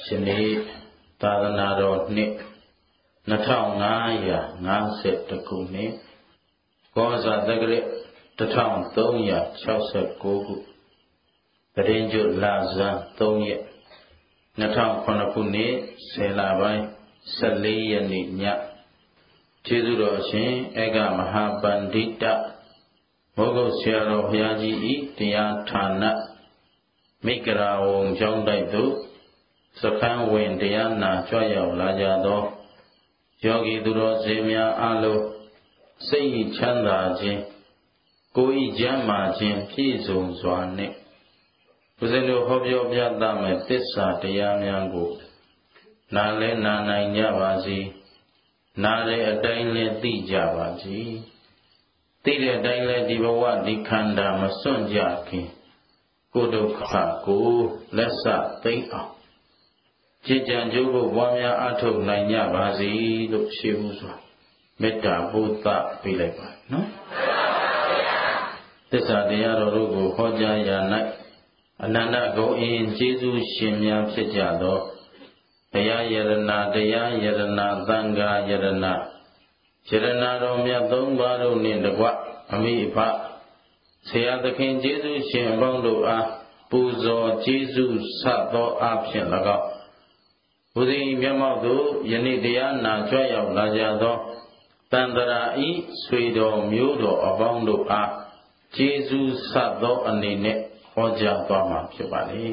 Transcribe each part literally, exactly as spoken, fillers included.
ရှင်နေ့သာသနာတော်နှစ်နှစ်ထောင်ငါးရာငါးဆယ်တစ်ခုနှစ်ကောဇာတက္ကရာတစ်ထောင်သုံးရာခြောက်ဆယ်ကိုးခုတရင်ကျွလဇန်သုံးရက်နှစ်ထောင်ခုနှစ်ခုနှစ်ဆယ်လပိုင်းဆယ်လေးရက်နေ့ညကျေးဇူးတော်ရှင်ဧကမဟာပန္တိတမိုးကုတ်ဆရာတော်ဘုရားကြီးဤတရားဌာနမိဂရာဝံကျောင်းတိုက်သို့စခန်းဝင်တရားနာကြွရောက်လာကြသောယောဂီသူတော်စင်များအားလုံးစိတ်ချမ်းသာခြင်းကိုယ်ဤကျမ်းမာခြင်းပြည့်စုံစွာနှင့်ဦးဇင်းတို့ဟောပြောပြသမယ့်သစ္စာတရားများကိုနားလဲနာနိုင်ကြပါစေနားတဲ့အတိုင်းလဲသိကြပါစေသိတဲ့အတိုင်းလဲဒီဘဝဒီခန္ဓာမစွန့်ကြခင်ကိုယ်ဒုက္ခကိုလက်စသိမ့်အောင်ကြည်ကြံကြိုးကိုပွားများအထုတ်နိုင်ကြပါစေလို့ရှေးဦးစွာမေတ္တာပို့သပေးလိုက်ပါနော်သစ္စာတရားတော်တို့ကိုဟောကြားရာ၌အနန္တဂုဏ်အင်းကျေးဇူးရှင်များဖြစ်ကြသောဘုရားယရဏတရားယရဏသံဃာယရဏယရဏတော်မြတ်သုံးပါးတို့နှင့်တကွအမိအဖဆရာသခင်ကျေးဇူးရှင်အပေါင်းတို့အားပူဇော်ကျေးဇူးဆက်သောအဖြစ်၎င်းဘုရားမျက်မှောက်သို့ယနေ့တရားနာကြွရောက်လာကြသောတန်တရာဤဆွေတော်မျိုးတော်အပေါင်းတို့အားကျေးဇူးဆက်သောအနေနဲ့ဟောကြားသွားမှာဖြစ်ပါလေ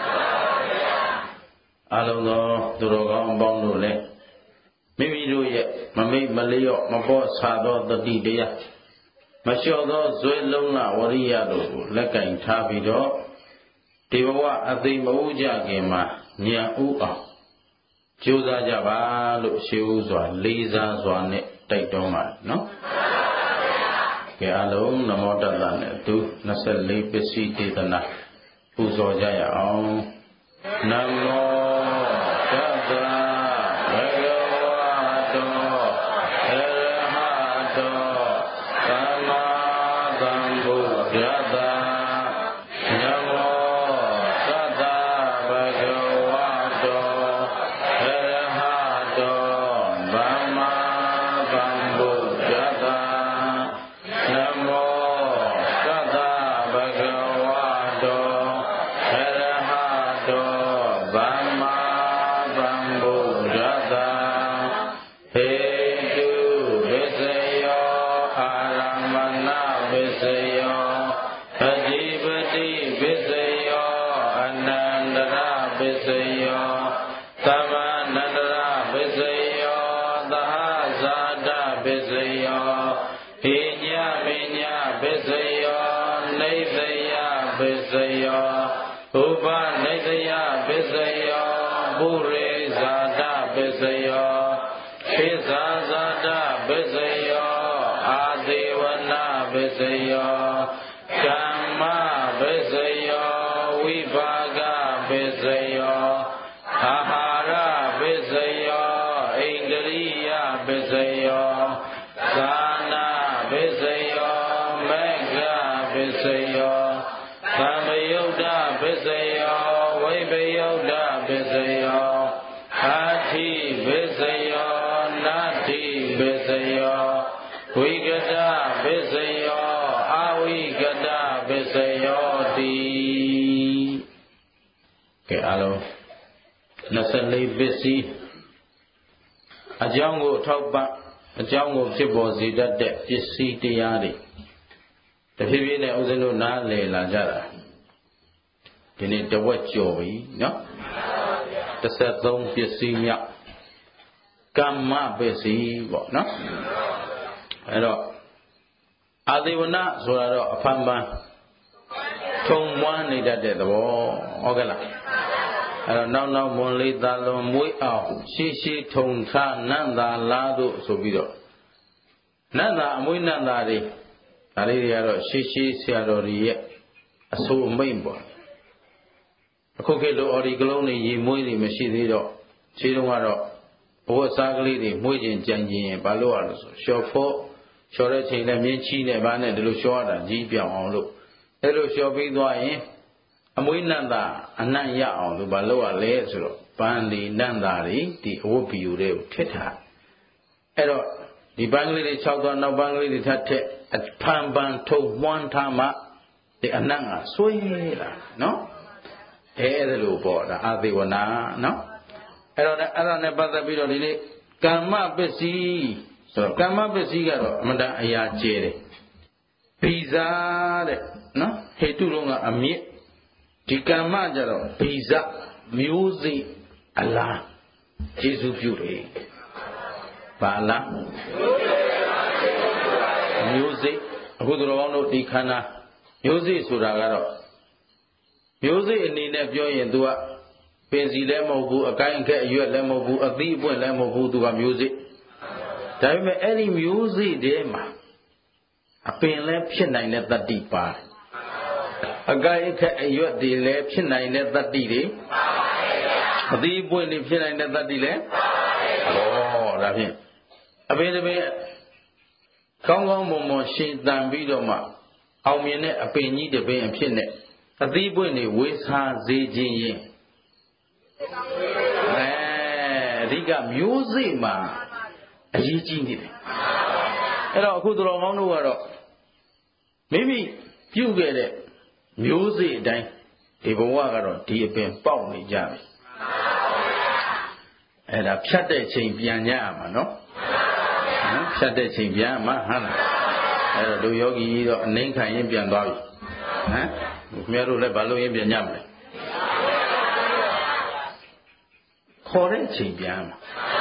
အလုံးသောသူတော်ကောင်းအပေါင်းတို့လည်းမိမိတို့ရဲ့မမိတ်မလျော့မပေါ့ဆာသောတတိတရားမလျှော့သောဇွဲလုံးလဝရိယတို့ကိုလက်ကင်ထားပြီးတော့ဒီဘဝအသိမဥကြခင်မှာဉာဏ်ဥအောင်ကြိုးစားကြပါလို့ရှေးဦးစွာလေးစားစွာနဲ့တိုက်တွန်းပါတယ်နော်ကဲအလုံးနမောတတ္တနဲ့အတူနှစ်ဆယ့်လေးပစ္စည်းဒေသနာပူဇော်ကြရအောင်နမောတတ္တဘဂဝတောအရဟတောသမ္မာသမ္ဗုဒ္ဓတ္တနမောတတ္တဘဂဝတောအရဟတောသမ္မာသမ္ဗုဒ္ဓတ္တနမောတတ္တဘဂဝတောအရဟတောသမ္မာသမ္ဗုဒ္ဓတ္တဟေတုပစ္စယောအာရမဏပစ္စယောအဓိပတိပစ္စယောအနန္တရပစ္စယောသမန္တရပစ္စယောသဟဇာတပစ္စယောဟိညမိညပစ္စယောနေသယပစ္စယောဥပနေသယပစ္စယောပုရိဇာတပစ္စယောခေဇာဇာတပစ္စယောအာသေဝနာပစ္စယောကမ္မပစ္စယောဝိပါကပစ္စယောအာဟာရပစ္စယောဣန္ဒရိယပစ္စယောသာနာပစ္စယောမေဃပစ္စယောသံဃယုတ်တပစ္စယောဝိပယုတ်တပစ္စယောအာတိပစ္စယောနာတိပစ္စယောဝိကတပစ္စယောအဝိကတပစ္စယောတိကဲအားလုံးနှစ်ဆယ့်လေးပစ္စည်းအကြောင်းကိုထောက်ပံ့အကြောင်းကိုဖြစ်ပေါ်စေတတ်တဲ့ပစ္စည်းတရားတွေတဖြည်းဖြည်းနဲ့ဦးဇင်းတို့နားလည်လာကြတာဒီနေ့တဝက်ကျော်ပြီနော်တစ်ဆက်သုံးပစ္စည်းမြောက်ကမ္မပစ္စည်းပေါ့နော်အဲ့တော့အာသေဝနဆိုတာတော့အဖန်ပန်းထုံမွမ်းနေတတ်တဲ့သဘောဟုတ်ကဲ့လားအဲ့တော့နောက်နောက်မွန်လေးသာလွန်မွေးအောင်ရှေးရှေးထုံထနန္တာလားတို့ဆိုပြီးတော့နန္တာအမွေးနန္တာတွေဒါလေးတွေကတော့ရှေးရှေးဆရာတော်တွေရဲ့အဆိုအမိန့်ပေါ့အခုခေတ်လိုအော်ဒီကလုံးတွေရေမွေးတွေမရှိသေးတော့ခြေတုံးကတော့ဘဝစားကလေးတွေမွေးခြင်းကြံခြင်းဘာလို့ရလို့ဆိုလျှော်ဖို့လျှော်တဲ့ချိန်နဲ့မြင်းချီနဲ့ဘာနဲ့ဒီလိုလျှော်ရတာကြီးပြောင်အောင်လို့အဲ့လိုလျှော်ပြီးသွားရင်အမွေးနန္တာအနံ့ရအောင်သူဘာလုပ်ရလဲဆိုတော့ပန်းလီနန္တာတွေဒီအဝတ်ပီယူတွေကိုထစ်ထားအဲ့တော့ဒီပန်းကလေးတွေ၆သွားနောက်ပန်းကလေးတွေထပ်ထက်အဖန်ပန်ထုံမွန်းထားမှဒီအနံ့ကဆွေးလာနော်အဲ့ဒါလိုပေါ့ဒါအာသေဝနာနော်အဲ့တော့အဲ့ဒါနဲ့ပတ်သက်ပြီးတော့ဒီနေ့ကမ္မပစ္စည်းဆိုတော့ကမ္မပစ္စည်းကတော့အမှန်တန်အရာကျဲတယ်ဗီဇာတဲ့နော်ဟေတုလုံးကအမြင့်ဒီကမ္မကြတော့ဗီဇမျိုးစိအလားကျေစုပြုတယ်ဘာလားမျိုးစိအခုတော်ကောင်းတို့ဒီခန္ဓာမျိုးစိဆိုတာကတော့မျိုးစိအနေနဲ့ပြောရင် तू ကပင်စီလည်းမဟုတ်ဘူးအကိုင်းအခက်အရွက်လည်းမဟုတ်ဘူးအသီးအပွင့်လည်းမဟုတ်ဘူး तू ကမျိုးစိဒါပေမဲ့အဲ့ဒီမျိုးစိတည်းမှာအပင်လည်းဖြစ်နိုင်တဲ့တတ္တိပါတယ်အကိုင်းအခက်အရွက်တွေလည်းဖြစ်နိုင်တဲ့တတ္တိတွေအသီးအပွင့်တွေဖြစ်နိုင်တဲ့တတ္တိလည်းဩဒါဖြင့်အပင်တစ်ပင်ကောင်းကောင်းမွန်မွန်ရှင်သန်ပြီးတော့မှအောင်မြင်တဲ့အပင်ကြီးတစ်ပင်အဖြစ်နဲ့အသီးပွင့်တွေဝေစားစေခြင်းရင်အဲအဓိကမျိုးစိမှာအရေးကြီးနေတယ်အဲ့တော့အခုတော်ကောင်းတို့ကတော့မိမိပြုခဲ့တဲ့မျိုးစိအတိုင်းဒီဘဝကတော့ဒီအပင်ပေါက်နေကြပြီအဲ့ဒါဖြတ်တဲ့ချိန်ပြန်ကြရမှာနော်နော်ဖြတ်တဲ့ချိန်ပြန်မှာဟုတ်လားအဲ့တော့တို့ယောဂီကြီးတော့အနှိမ့်ခံရင်ပြန်သွားပြီဟမ်ခင်ဗျားတို့လည်းဘာလို့ရင်ပြန်ကြမလဲခေါ်တဲ့အချိန်ပြန်မှာ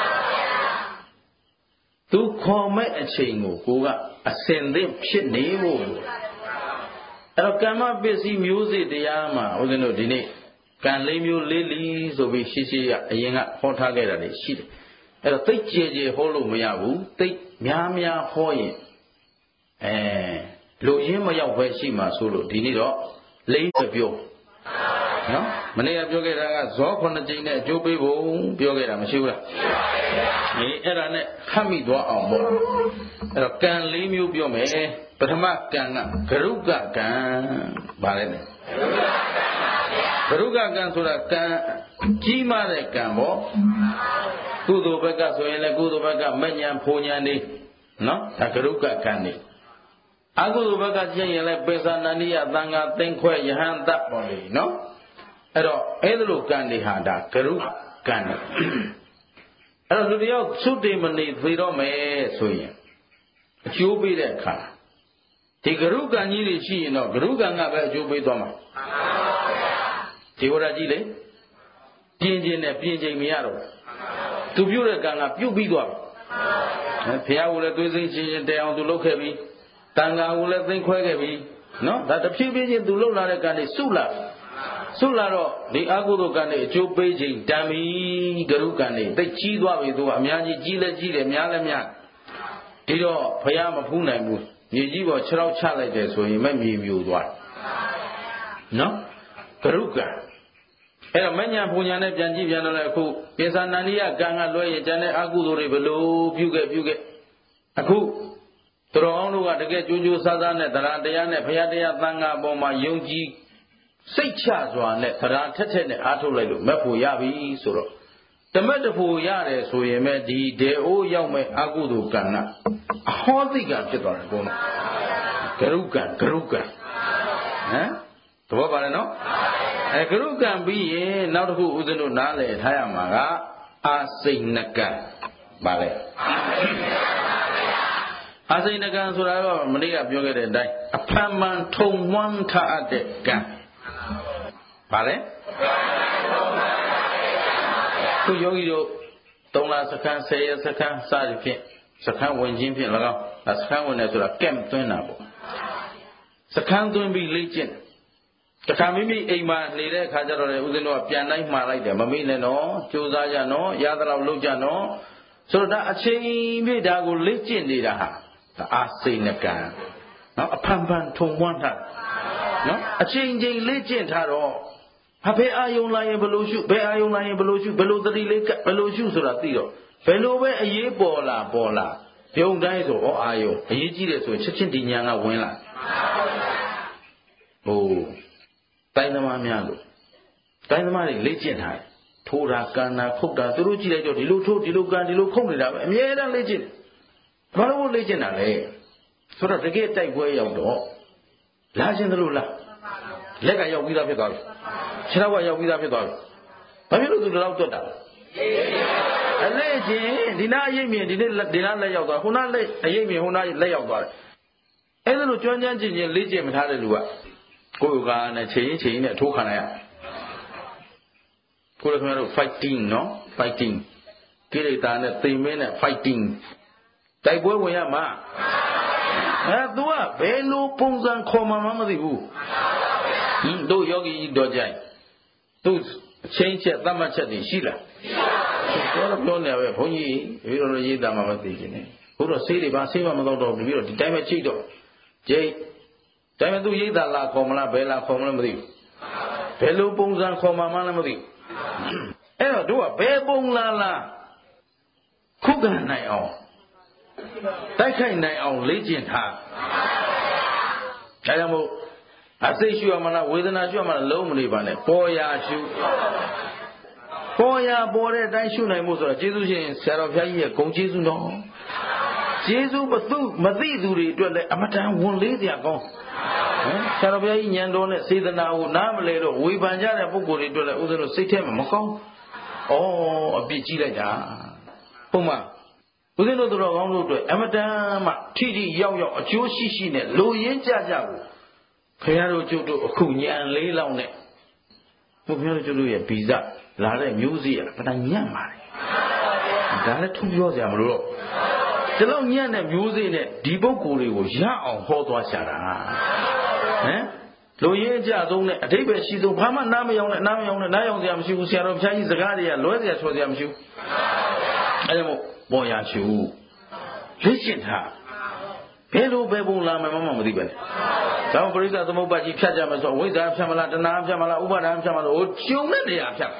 သူခေါ်မဲ့အချိန်ကိုကိုကအစင်သင့်ဖြစ်နေဖို့အဲ့တော့ကမ္မပစ္စည်းမျိုးစေ့တရားမှာဦးဇင်းတို့ဒီနေ့ကံလေးမျိုးလေးလီဆိုပြီးရှေ့ရှေ့ကအရင်ကဟောထားခဲ့တာတွေရှိတယ်အဲ့တော့သိကြည်ကြည်ဟောလို့မရဘူးသိများများဟောရင်အဲလူရင်းမရောက်ပဲရှိမှဆိုလို့ဒီနေ့တော့လေးပြောနော်မနေ့ကပြောခဲ့တာကဇောခုနှစ်ကြိမ်နဲ့အကျိုးပေးဖို့ပြောခဲ့တာမရှိဘူးလားရှိပါဗျာအေးအဲ့ဒါနဲ့ခတ်မိသွားအောင်ပေါ့အဲ့တော့ကံလေးမျိုးပြောမယ်ပထမကံကဂရုကကံဗါလဲဂရုကကံဆိုတာကံကြီးမားတဲ့ကံပေါ့ကုသိုလ်ဘက်ကဆိုရင်လည်းကုသိုလ်ဘက်ကမဉ္ဇဉ်ဖိုလ်ဉဏ်နေနော်ဒါဂရုကကံနေအကုသိုလ်ဘက်ကကျင့်ရင်လည်းပိဿာနန္ဒီယသံဃာသိမ့်ခွဲယဟန်တပေါ့လေနော်အဲ့တော့အဲ့လိုကံတွေဟာဒါဂရုကံနေအဲ့တော့လူတယောက်သုတေမနေသေတော့မယ်ဆိုရင်အကျိုးပေးတဲ့အခါဒီဂရုကံကြီးတွေရှိရင်တော့ဂရုကံကပဲအကျိုးပေးသွားမှာဒီဝရကြီးလေပြင်းချင်းနဲ့ပြင်းချင်းမရတော့သူပြုတဲ့ကံကပြုတ်ပြီးသွားပြီဘုရားကလည်းသွေးစိမ့်ချင်းချင်းတဲအောင်သူလုပ်ခဲ့ပြီတန်ခါကိုလည်းသိမ့်ခွဲခဲ့ပြီနော်ဒါတဖြည်းဖြည်းချင်းသူလှုပ်လာတဲ့ကံတွေစုလာစုလာတော့ဒီအကုသိုလ်ကံတွေအကျိုးပေးခြင်းတန်ပြီဂရုကံတွေသိကြီးသွားပြီသူကအများကြီးကြီးလဲကြီးတယ်များလဲများဒီတော့ဘုရားမဖူးနိုင်ဘူးမြေကြီးပေါ်ခြေထောက်ချလိုက်တယ်ဆိုရင်မဲ့မြေမြူသွားနော်ဂရုကံအဲ့တော့မဉ္ဇဉ်ပူညာနဲ့ပြန်ကြည့်ပြန်တော့လေအခုပိဿာနန္ဒီယကံကလွဲရင်ကျန်တဲ့အကုသိုလ်တွေဘလို့ပြုခဲ့ပြုခဲ့အခုတော်အောင်တို့ကတကယ်ကြိုးကြိုးစားစားနဲ့တရားတရားနဲ့ဘုရားတရားသံဃာပေါ်မှာယုံကြည်စိတ်ချစွာနဲ့တရားထက်ထက်နဲ့အားထုတ်လိုက်လို့မက်ဖို့ရပြီဆိုတော့တမက်တဖို့ရတယ်ဆိုရင်မဲ့ဒီဒေအိုးရောက်မဲ့အကုသိုလ်ကံကအဟောသိကံဖြစ်သွားတယ်ဘုန်းဂရုကံဂရုကံဟမ်သဘောပါလဲနော်အဲဂရုကံပြီးရင်နောက်တစ်ခုဦးဇင်းတို့နားလည်ထားရမှာကအာစိဏကံပါလဲအာစိဏကံဆိုတာကမနေ့ကပြောခဲ့တဲ့အတိုင်းအဖန်မှန်ထုံမွမ်းထအပ်တဲ့ကံပါလဲခုယောဂီတို့သုံးလစခန်းဆယ်ရက်စခန်းစသည်ဖြင့်စခန်းဝင်ခြင်းဖြင့်၎င်းစခန်းဝင်တယ်ဆိုတာကမ်သွင်းတာပေါ့စခန်းသွင်းပြီးလေ့ကျင့်တခါမိမိအိမ်မှာနေတဲ့အခါကျတော့လေဦးဇင်းတို့ကပြန်တိုင်းမှားလိုက်တယ်မမေ့နဲ့နော်ကြိုးစားကြနော်ရသလောက်လုပ်ကြနော်ဆိုတော့ဒါအချိန်ပြည့်ဒါကိုလေ့ကျင့်နေတာဟာအာစိဏကံနော်အဖန်ဖန်ထုံမွမ်းထားနော်အချိန်ချင်းလေ့ကျင့်ထားတော့ဟာဘယ်အာယုံလာရင်ဘယ်လိုရှုဘယ်အာယုံလာရင်ဘယ်လိုရှုဘယ်လိုသတိလေးဘယ်လိုရှုဆိုတာသိတော့ဘယ်လိုပဲအရေးပေါ်လာပေါ်လာပြုံတိုင်းဆိုဩအာယုံအရေးကြီးတယ်ဆိုရင်ချက်ချင်းဒီညာကဝင်လာဟိုတိုင်းသမားများလို့တိုင်းသမားတွေလေ့ကျင့်ထားတယ်ထိုးတာကန်တာခုတ်တာသူတို့ကြည့်လိုက်တော့ဒီလိုထိုးဒီလိုကန်ဒီလိုခုတ်နေတာပဲအမြဲတမ်းလေ့ကျင့်ဘာလို့လေ့ကျင့်တာလဲဆိုတော့တကယ်တိုက်ပွဲရောက်တော့လာခြင်းသလိုလားလက်ကရောက်ပြီးသားဖြစ်သွားပြီခြေထောက်ကရောက်ပြီးသားဖြစ်သွားပြီဘာဖြစ်လို့သူတို့တွတ်တာအလေ့ကျင့်ဒီနာအရေးမြင်ဒီနေ့ဒီနာလက်ရောက်သွားဟိုနာလက်အရေးမြင်ဟိုနာလက်ရောက်သွားတယ်အဲ့ဒါလိုကျွမ်းကျွမ်းကျင်ကျင်လေ့ကျင့်မထားတဲ့လူကကိုယ်ကနဲ့ချိန်ရင်ချိန်နဲ့ထိုးခံလိုက်ရကိုယ်ကခင်ဗျားတို့ fighting နော် fighting ကိရိတာနဲ့သိမင်းနဲ့ fighting တိုက်ပွဲဝင်ရမှာအဲ तू ကဘယ်လိုပုံစံခေါ်မှမသိဘူးဟင်းတို့ယောဂီတော်ကြိုင်သူ့အချင်းချက်သတ်မှတ်ချက်တွေရှိလားရှိပါဘူးပြောနေပဲဘုန်းကြီးပြီးတော့ရေးတာမှမသိခြင်းနဲ့ဘုရားဆေးတွေပါဆေးမှမတော့တော့ပြီးတော့ဒီတိုင်းပဲချိတ်တော့ကျိတ်တိုင်းပဲသူရေးတာလားခေါ်မလားဘယ်လားခေါ်မလဲမသိဘူးဘယ်လိုပုံစံခေါ်မှမလည်းမသိဘူးအဲ့တော့တို့ကဘယ်ပုံလားလားခုခံနိုင်အောင်တိုက်ခိုက်နိုင်အောင်လေ့ကျင့်ထားဒါကြောင့်မို့အစိတ်ရှုရမလားဝေဒနာရှုရမလားလုံးမနေပါနဲ့ပေါ်ရာရှုပေါ်ရာပေါ်တဲ့အတိုင်းရှုနိုင်မှုဆိုတော့ကျေးဇူးရှင်ဆရာတော်ဘုရားကြီးရဲ့ဂုဏ်ကျေးဇူးတော်ကျေးဇူးမသိမသိသူတွေအတွက်လည်းအမတန်ဝန်လေးစရာကောင်းဟမ်ဆရာတော်ဘုရားကြီးဉာဏ်တော်နဲ့စေတနာကိုနားမလဲတော့ဝေဖန်ကြတဲ့ပုဂ္ဂိုလ်တွေအတွက်လည်းဥစ္စာတို့စိတ်ထဲမှာမကောင်းဩအပြစ်ကြီးလိုက်တာဟုတ်မှာဦးဇင်းတို့တော်ကောင်းတို့အတွက်အမတန်မှထိထိရောက်ရောက်အကျိုးရှိရှိနဲ့လိုရင်းကြကြကိုခင်ဗျားတို့ကျုပ်တို့အခုညံလေးလောက်နဲ့ဘုရားတို့ကျုပ်တို့ရဲ့ဗီဇလာတဲ့မျိုးစေ့ကပထညံ့ပါတယ်ဒါလည်းထူပြောစရာမလိုတော့ဒီလောက်ညံ့တဲ့မျိုးစေ့နဲ့ဒီပုဂ္ဂိုလ်တွေကိုရအောင်ဟောသွားရှာတာဟမ်လိုရင်းကြဆုံးနဲ့အတိတ်ပဲရှိဆုံးဘာမှနားမယောင်နဲ့နားမယောင်နဲ့နားယောင်စရာမရှိဘူးဆရာတော်ဘုရားကြီးစကားတွေကလွဲစရာချော်စရာမရှိဘူးအဲဒါမို့ပေါ်ရာရှုလေ့ကျင့်ထားဘယ်လိုပဲပုံလာမှမမသိပဲနဲ့ဒါပရိစ္ဆသမုပ္ပါကြီးဖြတ်ကြမယ်ဆိုဝိဇ္ဇာဖြတ်မလားတဏှာဖြတ်မလားဥပါဒံဖြတ်မလားဟိုကျုံတဲ့နေရာဖြတ်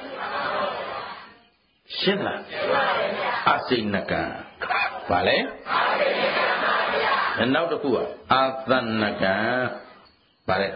ရှင်းလားအစိဏကံဗာလဲအစိဏကံပါဗျာနောက်တစ်ခုကအာသနကံဗာလဲ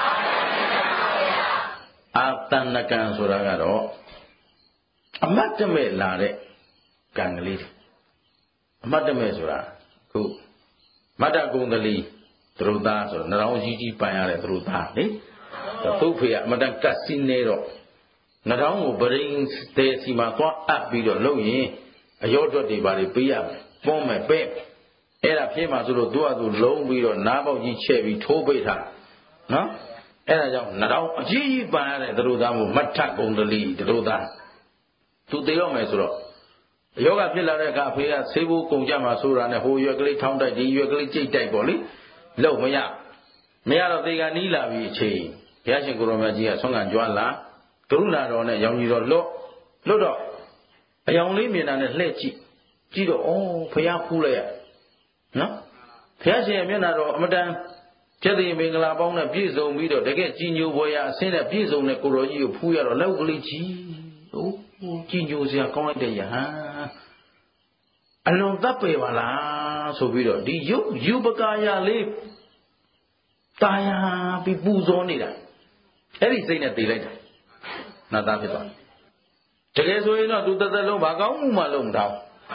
အာသနကံဆိုတာကတော့အမတ်တမဲ့လာတဲ့ကံကလေးအမတ်တမဲ့ဆိုတာခုမတ္တကုံတလီသရုပ်သားဆိုတော့နှောင်းကြီးကြီးပန်ရတဲ့သရုပ်သားလေသူ့ဖေကအမတန်ကတ်စီနေတော့နှောင်းကိုပရင်းတဲ့စီမှာသွားအပ်ပြီးတော့လုပ်ရင်အရောတွက်တွေပါလေပေးရမယ်ပွန်းမယ်ပဲ့အဲ့ဒါဖြစ်မှဆိုလို့သူ့အတူလုံးပြီးတော့နားပေါက်ကြီးချဲ့ပြီးထိုးပိတ်ထားနော်အဲ့ဒါကြောင့်နှောင်းအကြီးကြီးပန်ရတဲ့သရုပ်သားကိုမတ္တကုံတလီသရုပ်သားသူသိရောမယ်ဆိုတော့ယောဂဖြစ်လာတဲ့အခါအဖေကဆေးဖို့ကုန်ကြမှာဆိုတာနဲ့ဟိုရွက်ကလေးထောင်းတိုက်ဒီရွက်ကလေးကြိတ်တိုက်ပေါ့လေလို့မရမရတော့သေကနီးလာပြီအချိန်ဘုရားရှင်ကိုရောင်မြတ်ကြီးကဆွမ်းခံကြွားလာကရုဏာတော်နဲ့ရောင်ကြီးတော်လွတ်လွတ်တော့အယောင်လေးမြင်တာနဲ့လှည့်ကြည့်ကြည့်တော့ဩဘုရားဖူးလိုက်ရနော်ဘုရားရှင်ရဲ့မျက်နှာတော်အမတန်ကျက်သိမင်္ဂလာပေါင်းနဲ့ပြည့်စုံပြီးတော့တကယ်ကြီးညိုပွဲရအစင်းနဲ့ပြည့်စုံတဲ့ကိုရောကြီးကိုဖူးရတော့လောက်ကလေးကြီးဟိုကြီးညိုစရာကောင်းလိုက်တဲ့ယဟန်အလွန်တပ်ပေပါလားဆိုပြီးတော့ဒီယုယူပကာယလေးတာယာပြီးပူဇော်နေတာအဲ့ဒီစိတ်နဲ့တည်လိုက်တာနာသားဖြစ်သွားတကယ်ဆိုရင်တော့သူတစ်သက်လုံးဘာကောင်းမှုမှလုံးမထား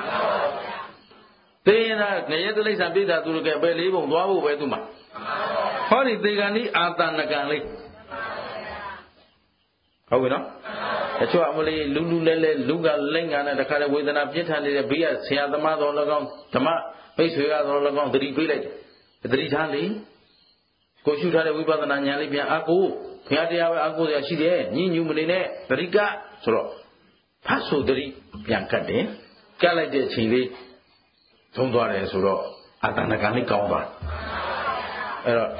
သေရင်ကငရဲတိလိ္ဆာပြိတ္တာသူတို့ကပဲလေးပုံသွားဖို့ပဲသူမှာဟောဒီသေကံဤအာတဏကံလေးဟုတ်ပြီနော်တချို့အမလေးလူလူလဲလဲလူကလိမ့်ငါနဲ့တခါတည်းဝေဒနာပြင်းထန်နေတဲ့ဘေးကဆရာသမားတော်၎င်းဓမ္မမိတ်ဆွေရတော်၎င်းသတိပေးလိုက်တယ်သတိထားလေကိုရှုထားတဲ့ဝိပဿနာဉာဏ်လေးပြန်အားကိုဘုရားတရားပဲအားကိုရရှိတယ်ညဉ့်ညူမနေနဲ့သတိကဆိုတော့ဖတ်ဆိုသတိပြန်ကတ်တယ်ကတ်လိုက်တဲ့အချိန်လေးသုံးသွားတယ်ဆိုတော့အာတဏကံလေးကောင်းသွားအဲ့တော့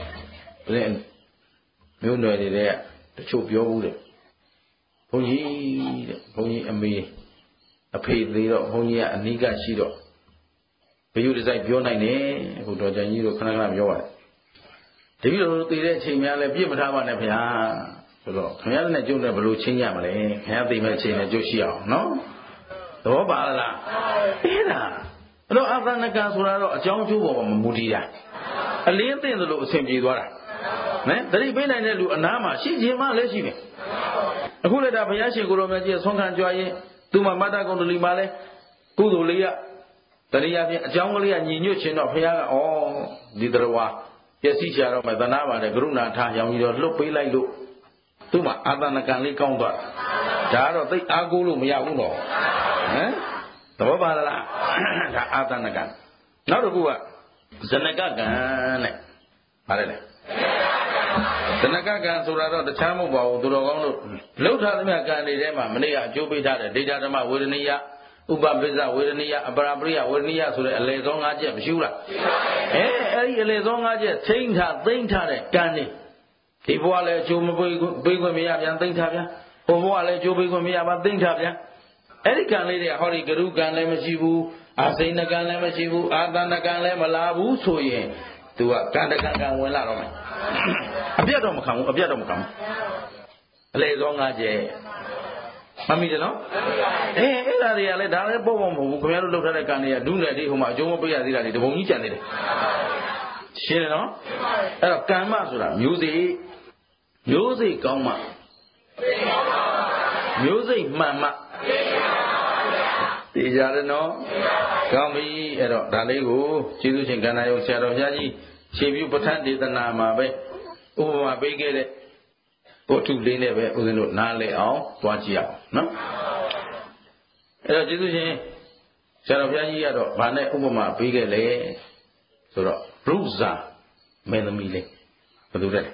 မျိုးနွယ်တွေကတချို့ပြောဘူးတဲ့ဘုန်းကြီးတဲ့ဘုန်းကြီးအမေအဖေသေးတော့ဘုန်းကြီးကအနိကရှိတော့ဘယုတစိုက်ပြောနိုင်တယ်အခုတော်ကြံကြီးတို့ခဏခဏပြောပါတယ်တပည့်တော်တို့သိတဲ့အချိန်များလဲပြည့်မထားပါနဲ့ဗျာဆိုတော့ခင်ဗျားနဲ့ကျုပ်နဲ့ဘယ်လိုချင်းကြမလဲခင်ဗျားသိမဲ့အချိန်နဲ့ကျုပ်ရှိအောင်နော်သဘောပါလားအဲ့ဒါအဲ့တော့အာသနကံဆိုတာတော့အကြောင်းကျိုးပေါ်မှာမမူတည်တာအလင်းသိတယ်လို့အဆင်ပြေသွားတာနော်တတိပေးနိုင်တဲ့လူအနားမှာရှိခြင်းမှလည်းရှိတယ်အခုလည်းဒါဘုရားရှင်ကိုရောမြတ်ကြီးဆွမ်းခံကြွားရင်သူ့မှာမတ္တကုံတလီမှာလဲကုသိုလ်လေးရတရိယာဖြင့်အကြောင်းကလေးကညီညွတ်ခြင်းတော့ဘုရားကဩဒီတော်ဝါပျက်စီးချတော့မှသနာပါတယ်ကရုဏာထားရောင်ကြီးတော့လွတ်ပေးလိုက်လို့သူ့မှာအာသနကံလေးကောင်းသွားဒါကတော့သိအားကိုးလို့မရဘူးတော့ဟမ်သဘောပါလားဒါအာသနကံနောက်တစ်ခုကဇနကကံနဲ့ပါတယ်လေဇနကကံဆိုတာတော့တခြားမဟုတ်ပါဘူးသူတော်ကောင်းတို့လှုပ်ထားသမျှကံတွေထဲမှာမနေ့ကအကျိုးပေးထားတဲ့ဒိဋ္ဌဓမ္မဝေဒနိယဥပပိစ္ဆဝေဒနိယအပရာပရိယဝေဒနိယဆိုတဲ့အလေသော၅ချက်မရှိဘူးလားအဲအဲ့ဒီအလေသော၅ချက်သိမ့်ထားသိမ့်ထားတဲ့ကံတွေဒီဘဝလည်းအကျိုးမပေးပေးခွင့်မရပြန်သိမ့်ထားပြန်ဟိုဘဝလည်းအကျိုးပေးခွင့်မရပါသိမ့်ထားပြန်အဲ့ဒီကံလေးတွေကဟောဒီကရုကံလည်းမရှိဘူးအာစိဏကံလည်းမရှိဘူးအာသနကံလည်းမလာဘူးဆိုရင်သူကကံတကံကံဝင်လာတော့မယ်အပြတ်တော့မခံဘူးအပြတ်တော့မခံဘူးအလေသော၅ချက်မမီတယ်နော်အေးအဲ့ဒါတွေကလည်းဒါလည်းပေါ့ပေါ့မဟုတ်ဘူးခင်ဗျားတို့လှုပ်ထားတဲ့ကံတွေကဒုနဲ့ဒီဟိုမှာအကျိုးမပေးရသေးတာတွေတပုံကြီးကြံနေတယ်ရှင်းတယ်နော်အဲ့တော့ကမ္မဆိုတာမျိုးစိမျိုးစိကောင်းမှမျိုးစိမှန်မှသိကြတယ်နော်ကောင်းပြီအဲ့တော့ဒါလေးကိုကျေးဇူးရှင်ကန္နာယုံဆရာတော်ဘုရားကြီးခြေပြုပဋ္ဌာန်းဒေသနာမှာပဲဥပမာပေးခဲ့တဲ့ဘုထုလေးနဲ့ပဲဦးဇင်းတို့နားလည်အောင်တွားကြည့်အောင်နော်အဲ့တော့ကျေးဇူးရှင်ဆရာတော်ဘုရားကြီးကတော့ဗာနဲ့ဥပမာပေးခဲ့လေဆိုတော့ရုဇာမင်းသမီးလေးဘယ်သူလဲ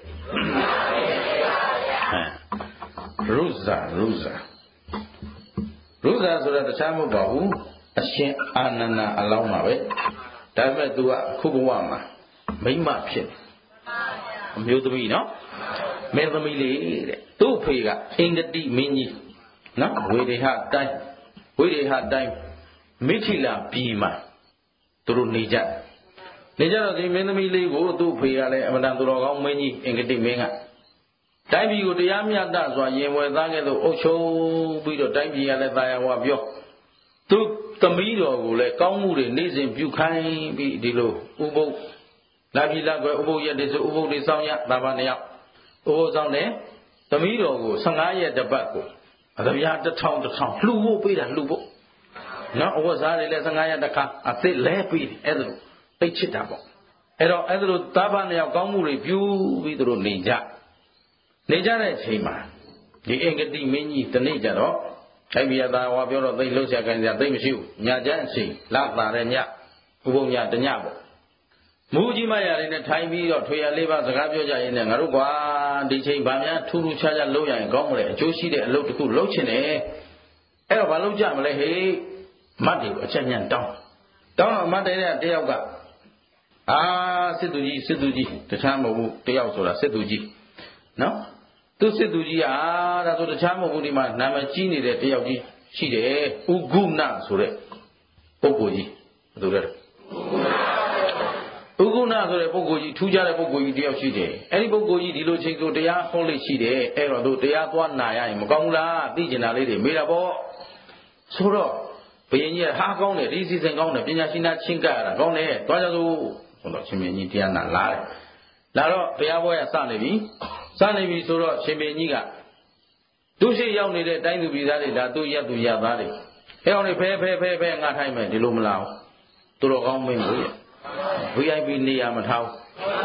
ရုဇာရုဇာရုဇာဆိုတာတခြားမဟုတ်ပါဘူးအရှင်အာနန္ဒာအလောင်းပါပဲဒါပေမဲ့ तू ကခုဘဝမှာမိမဖြစ်အမျိုးသမီးနော်မင်းသမီးလေးတဲ့သူ့ဖေကအင်္ဂတိမင်းကြီးနော်ဝေဒေဟတိုင်းဝေဒေဟတိုင်းမိထီလာပြည်မှာသူတို့နေကြနေကြတော့ဒီမင်းသမီးလေးကိုသူ့ဖေကလည်းအမတန်သူတော်ကောင်းမင်းကြီးအင်္ဂတိမင်းကတိုင်းပြည်ကိုတရားမျှတစွာရင်ဝယ်သားခဲ့လို့အုပ်ချုပ်ပြီးတော့တိုင်းပြည်ကလည်းသာယာဝပြောသူသမီးတော်ကိုလည်းကောင်းမှုတွေနေ့စဉ်ပြုခိုင်းပြီးဒီလိုဥပုပ်လာပြီလာကွယ်ဥပုပ်ရက်တွေဆိုဥပုပ်တွေစောင့်ရတာပါနှစ်ယောက်ဥပုပ်ဆောင်တယ်သမီးတော်ကို၁၅ရက်တပတ်ကိုအသပြားတစ်ထောင်တစ်ထောင်လှူဖို့ပေးတာလှူဖို့နော်အဝတ်စားတွေလည်း၁၅ရက်တစ်ခါအသစ်လဲပြီးအဲ့ဒါလိုသိချစ်တာပေါ့အဲ့တော့အဲ့ဒါလိုသားပါနှစ်ယောက်ကောင်းမှုတွေပြုပြီးသူတို့နေကြနေကြတဲ့အချိန်မှာဒီအင်္ဂတိမင်းကြီးတနေ့ကျတော့ထိုင်ပြသာဝါပြောတော့သိလှုပ်ရှားခိုင်းစရာသိမရှိဘူးညချမ်းအချိန်လတာတဲ့ညဥပုံညတညပေါ့မူကြီးမရတွေနဲ့ထိုင်ပြီးတော့ထွေရလေးပါစကားပြောကြရင်းနဲ့ငါတို့ကွာဒီချိန်ဗာများထူးထူးခြားခြားလုပ်ရရင်ကောင်းမလဲအကျိုးရှိတဲ့အလုပ်တစ်ခုလုပ်ချင်တယ်အဲ့တော့ဘာလုပ်ကြမလဲဟေးမတ်တွေကိုအချက်ညံတောင်းတောင်းတော့မတ်တဲ့တယောက်ကအာစစ်သူကြီးစစ်သူကြီးတခြားမဟုတ်ဘူးတယောက်ဆိုတာစစ်သူကြီးနော်သူစစ်သူကြီးอ่ะဒါဆိုတခြားမဟုတ်ဘူးဒီမှာနာမည်ကြီးနေတဲ့တယောက်ကြီးရှိတယ်ဥဂုဏဆိုတဲ့ပုဂ္ဂိုလ်ကြီးဘယ်လိုလဲဥဂုဏဆိုတဲ့ပုဂ္ဂိုလ်ကြီးထူးခြားတဲ့ပုဂ္ဂိုလ်ကြီးတယောက်ရှိတယ်အဲ့ဒီပုဂ္ဂိုလ်ကြီးဒီလိုချိန်ဆိုတရားဟောလို့ရှိတယ်အဲ့တော့တို့တရားသွားနာရရင်မကောင်းဘူးလားသိကျင်တာလေးတွေမေးတာပေါ့ဆိုတော့ဘုရင်ကြီးကဟာကောင်းတယ်ဒီစီစဉ်ကောင်းတယ်ပညာရှိနာချင်းကပ်ရတာကောင်းတယ်သွားကြစို့ဆိုတော့ရှင်မင်းကြီးတရားနာလာတယ်လာတော့ဘုရားဘောရစနေပြီစနေပြီဆိုတော့ရှင်မင်းကြီးကသူရှိရောက်နေတဲ့တိုင်းသူပြည်သားတွေဒါသူရက်သူရသားတွေဟဲ့အောင်လေဖဲဖဲဖဲဖဲငါထိုင်မယ်ဒီလိုမလားသူတော်ကောင်းမင်းကိုဗီအိုင်ပီ နေရာမထားဘူး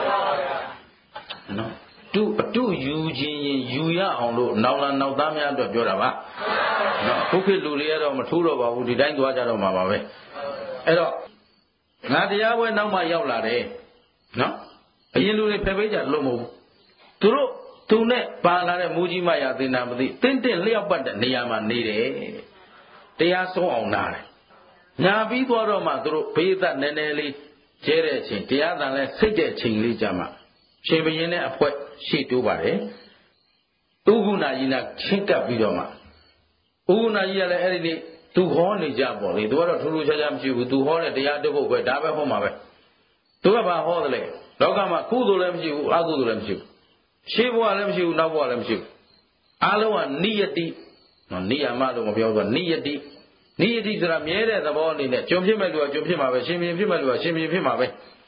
နော်တူအတူယူခြင်းရင်ယူရအောင်လို့နောက်လာနောက်သားများအတွက်ပြောတာပါနော်ဘုခေတ်လူတွေကတော့မထိုးတော့ပါဘူးဒီတိုင်းသွားကြတော့မှာပါပဲအဲ့တော့ငါတရားပွဲနောက်မှရောက်လာတယ်နော်အရင်လူတွေဖယ်ပေးကြလို့မဟုတ်ဘူးသူတို့သူနဲ့ပါလာတဲ့မူကြီးမရသေနာမသိတင်းတင်းလျှောက်ပတ်တဲ့နေရာမှာနေတယ်တရားဆုံးအောင်နာတယ်ညာပြီးသွားတော့မှသူတို့ဘေးသက်နည်းနည်းလေးကျဲတဲ့အချိန်တရားတန်လဲစိတ်တဲ့အချိန်လေးကြမှာရှင်ဘုရင်နဲ့အဖွဲရှေ့တိုးပါတယ်ဥက္ကုဏကြီးနာချင်းကပ်ပြီးတော့မှဥက္ကုဏကြီးကလည်းအဲ့ဒီနေ့သူဟောနေကြပေါ့လေသူကတော့ထူးထူးခြားခြားမရှိဘူးသူဟောတဲ့တရားတစ်ပုဒ်ပဲဒါပဲဟောမှာပဲသူကဘာဟောတယ်လဲလောကမှာကုသိုလ်လည်းမရှိဘူးအကုသိုလ်လည်းမရှိဘူးရှေးဘဝလည်းမရှိဘူးနောက်ဘဝလည်းမရှိဘူးအားလုံးကနိယတိနော်နိယမလို့မပြောဘူးနိယတိနိယတိဆိုတာမြဲတဲ့သဘောအနေနဲ့ကျွန်ဖြစ်မဲ့လူကကျွန်ဖြစ်မှာပဲရှင်ဘုရင်ဖြစ်မဲ့လူကရှင်ဘုရင်ဖြစ်မှာပဲ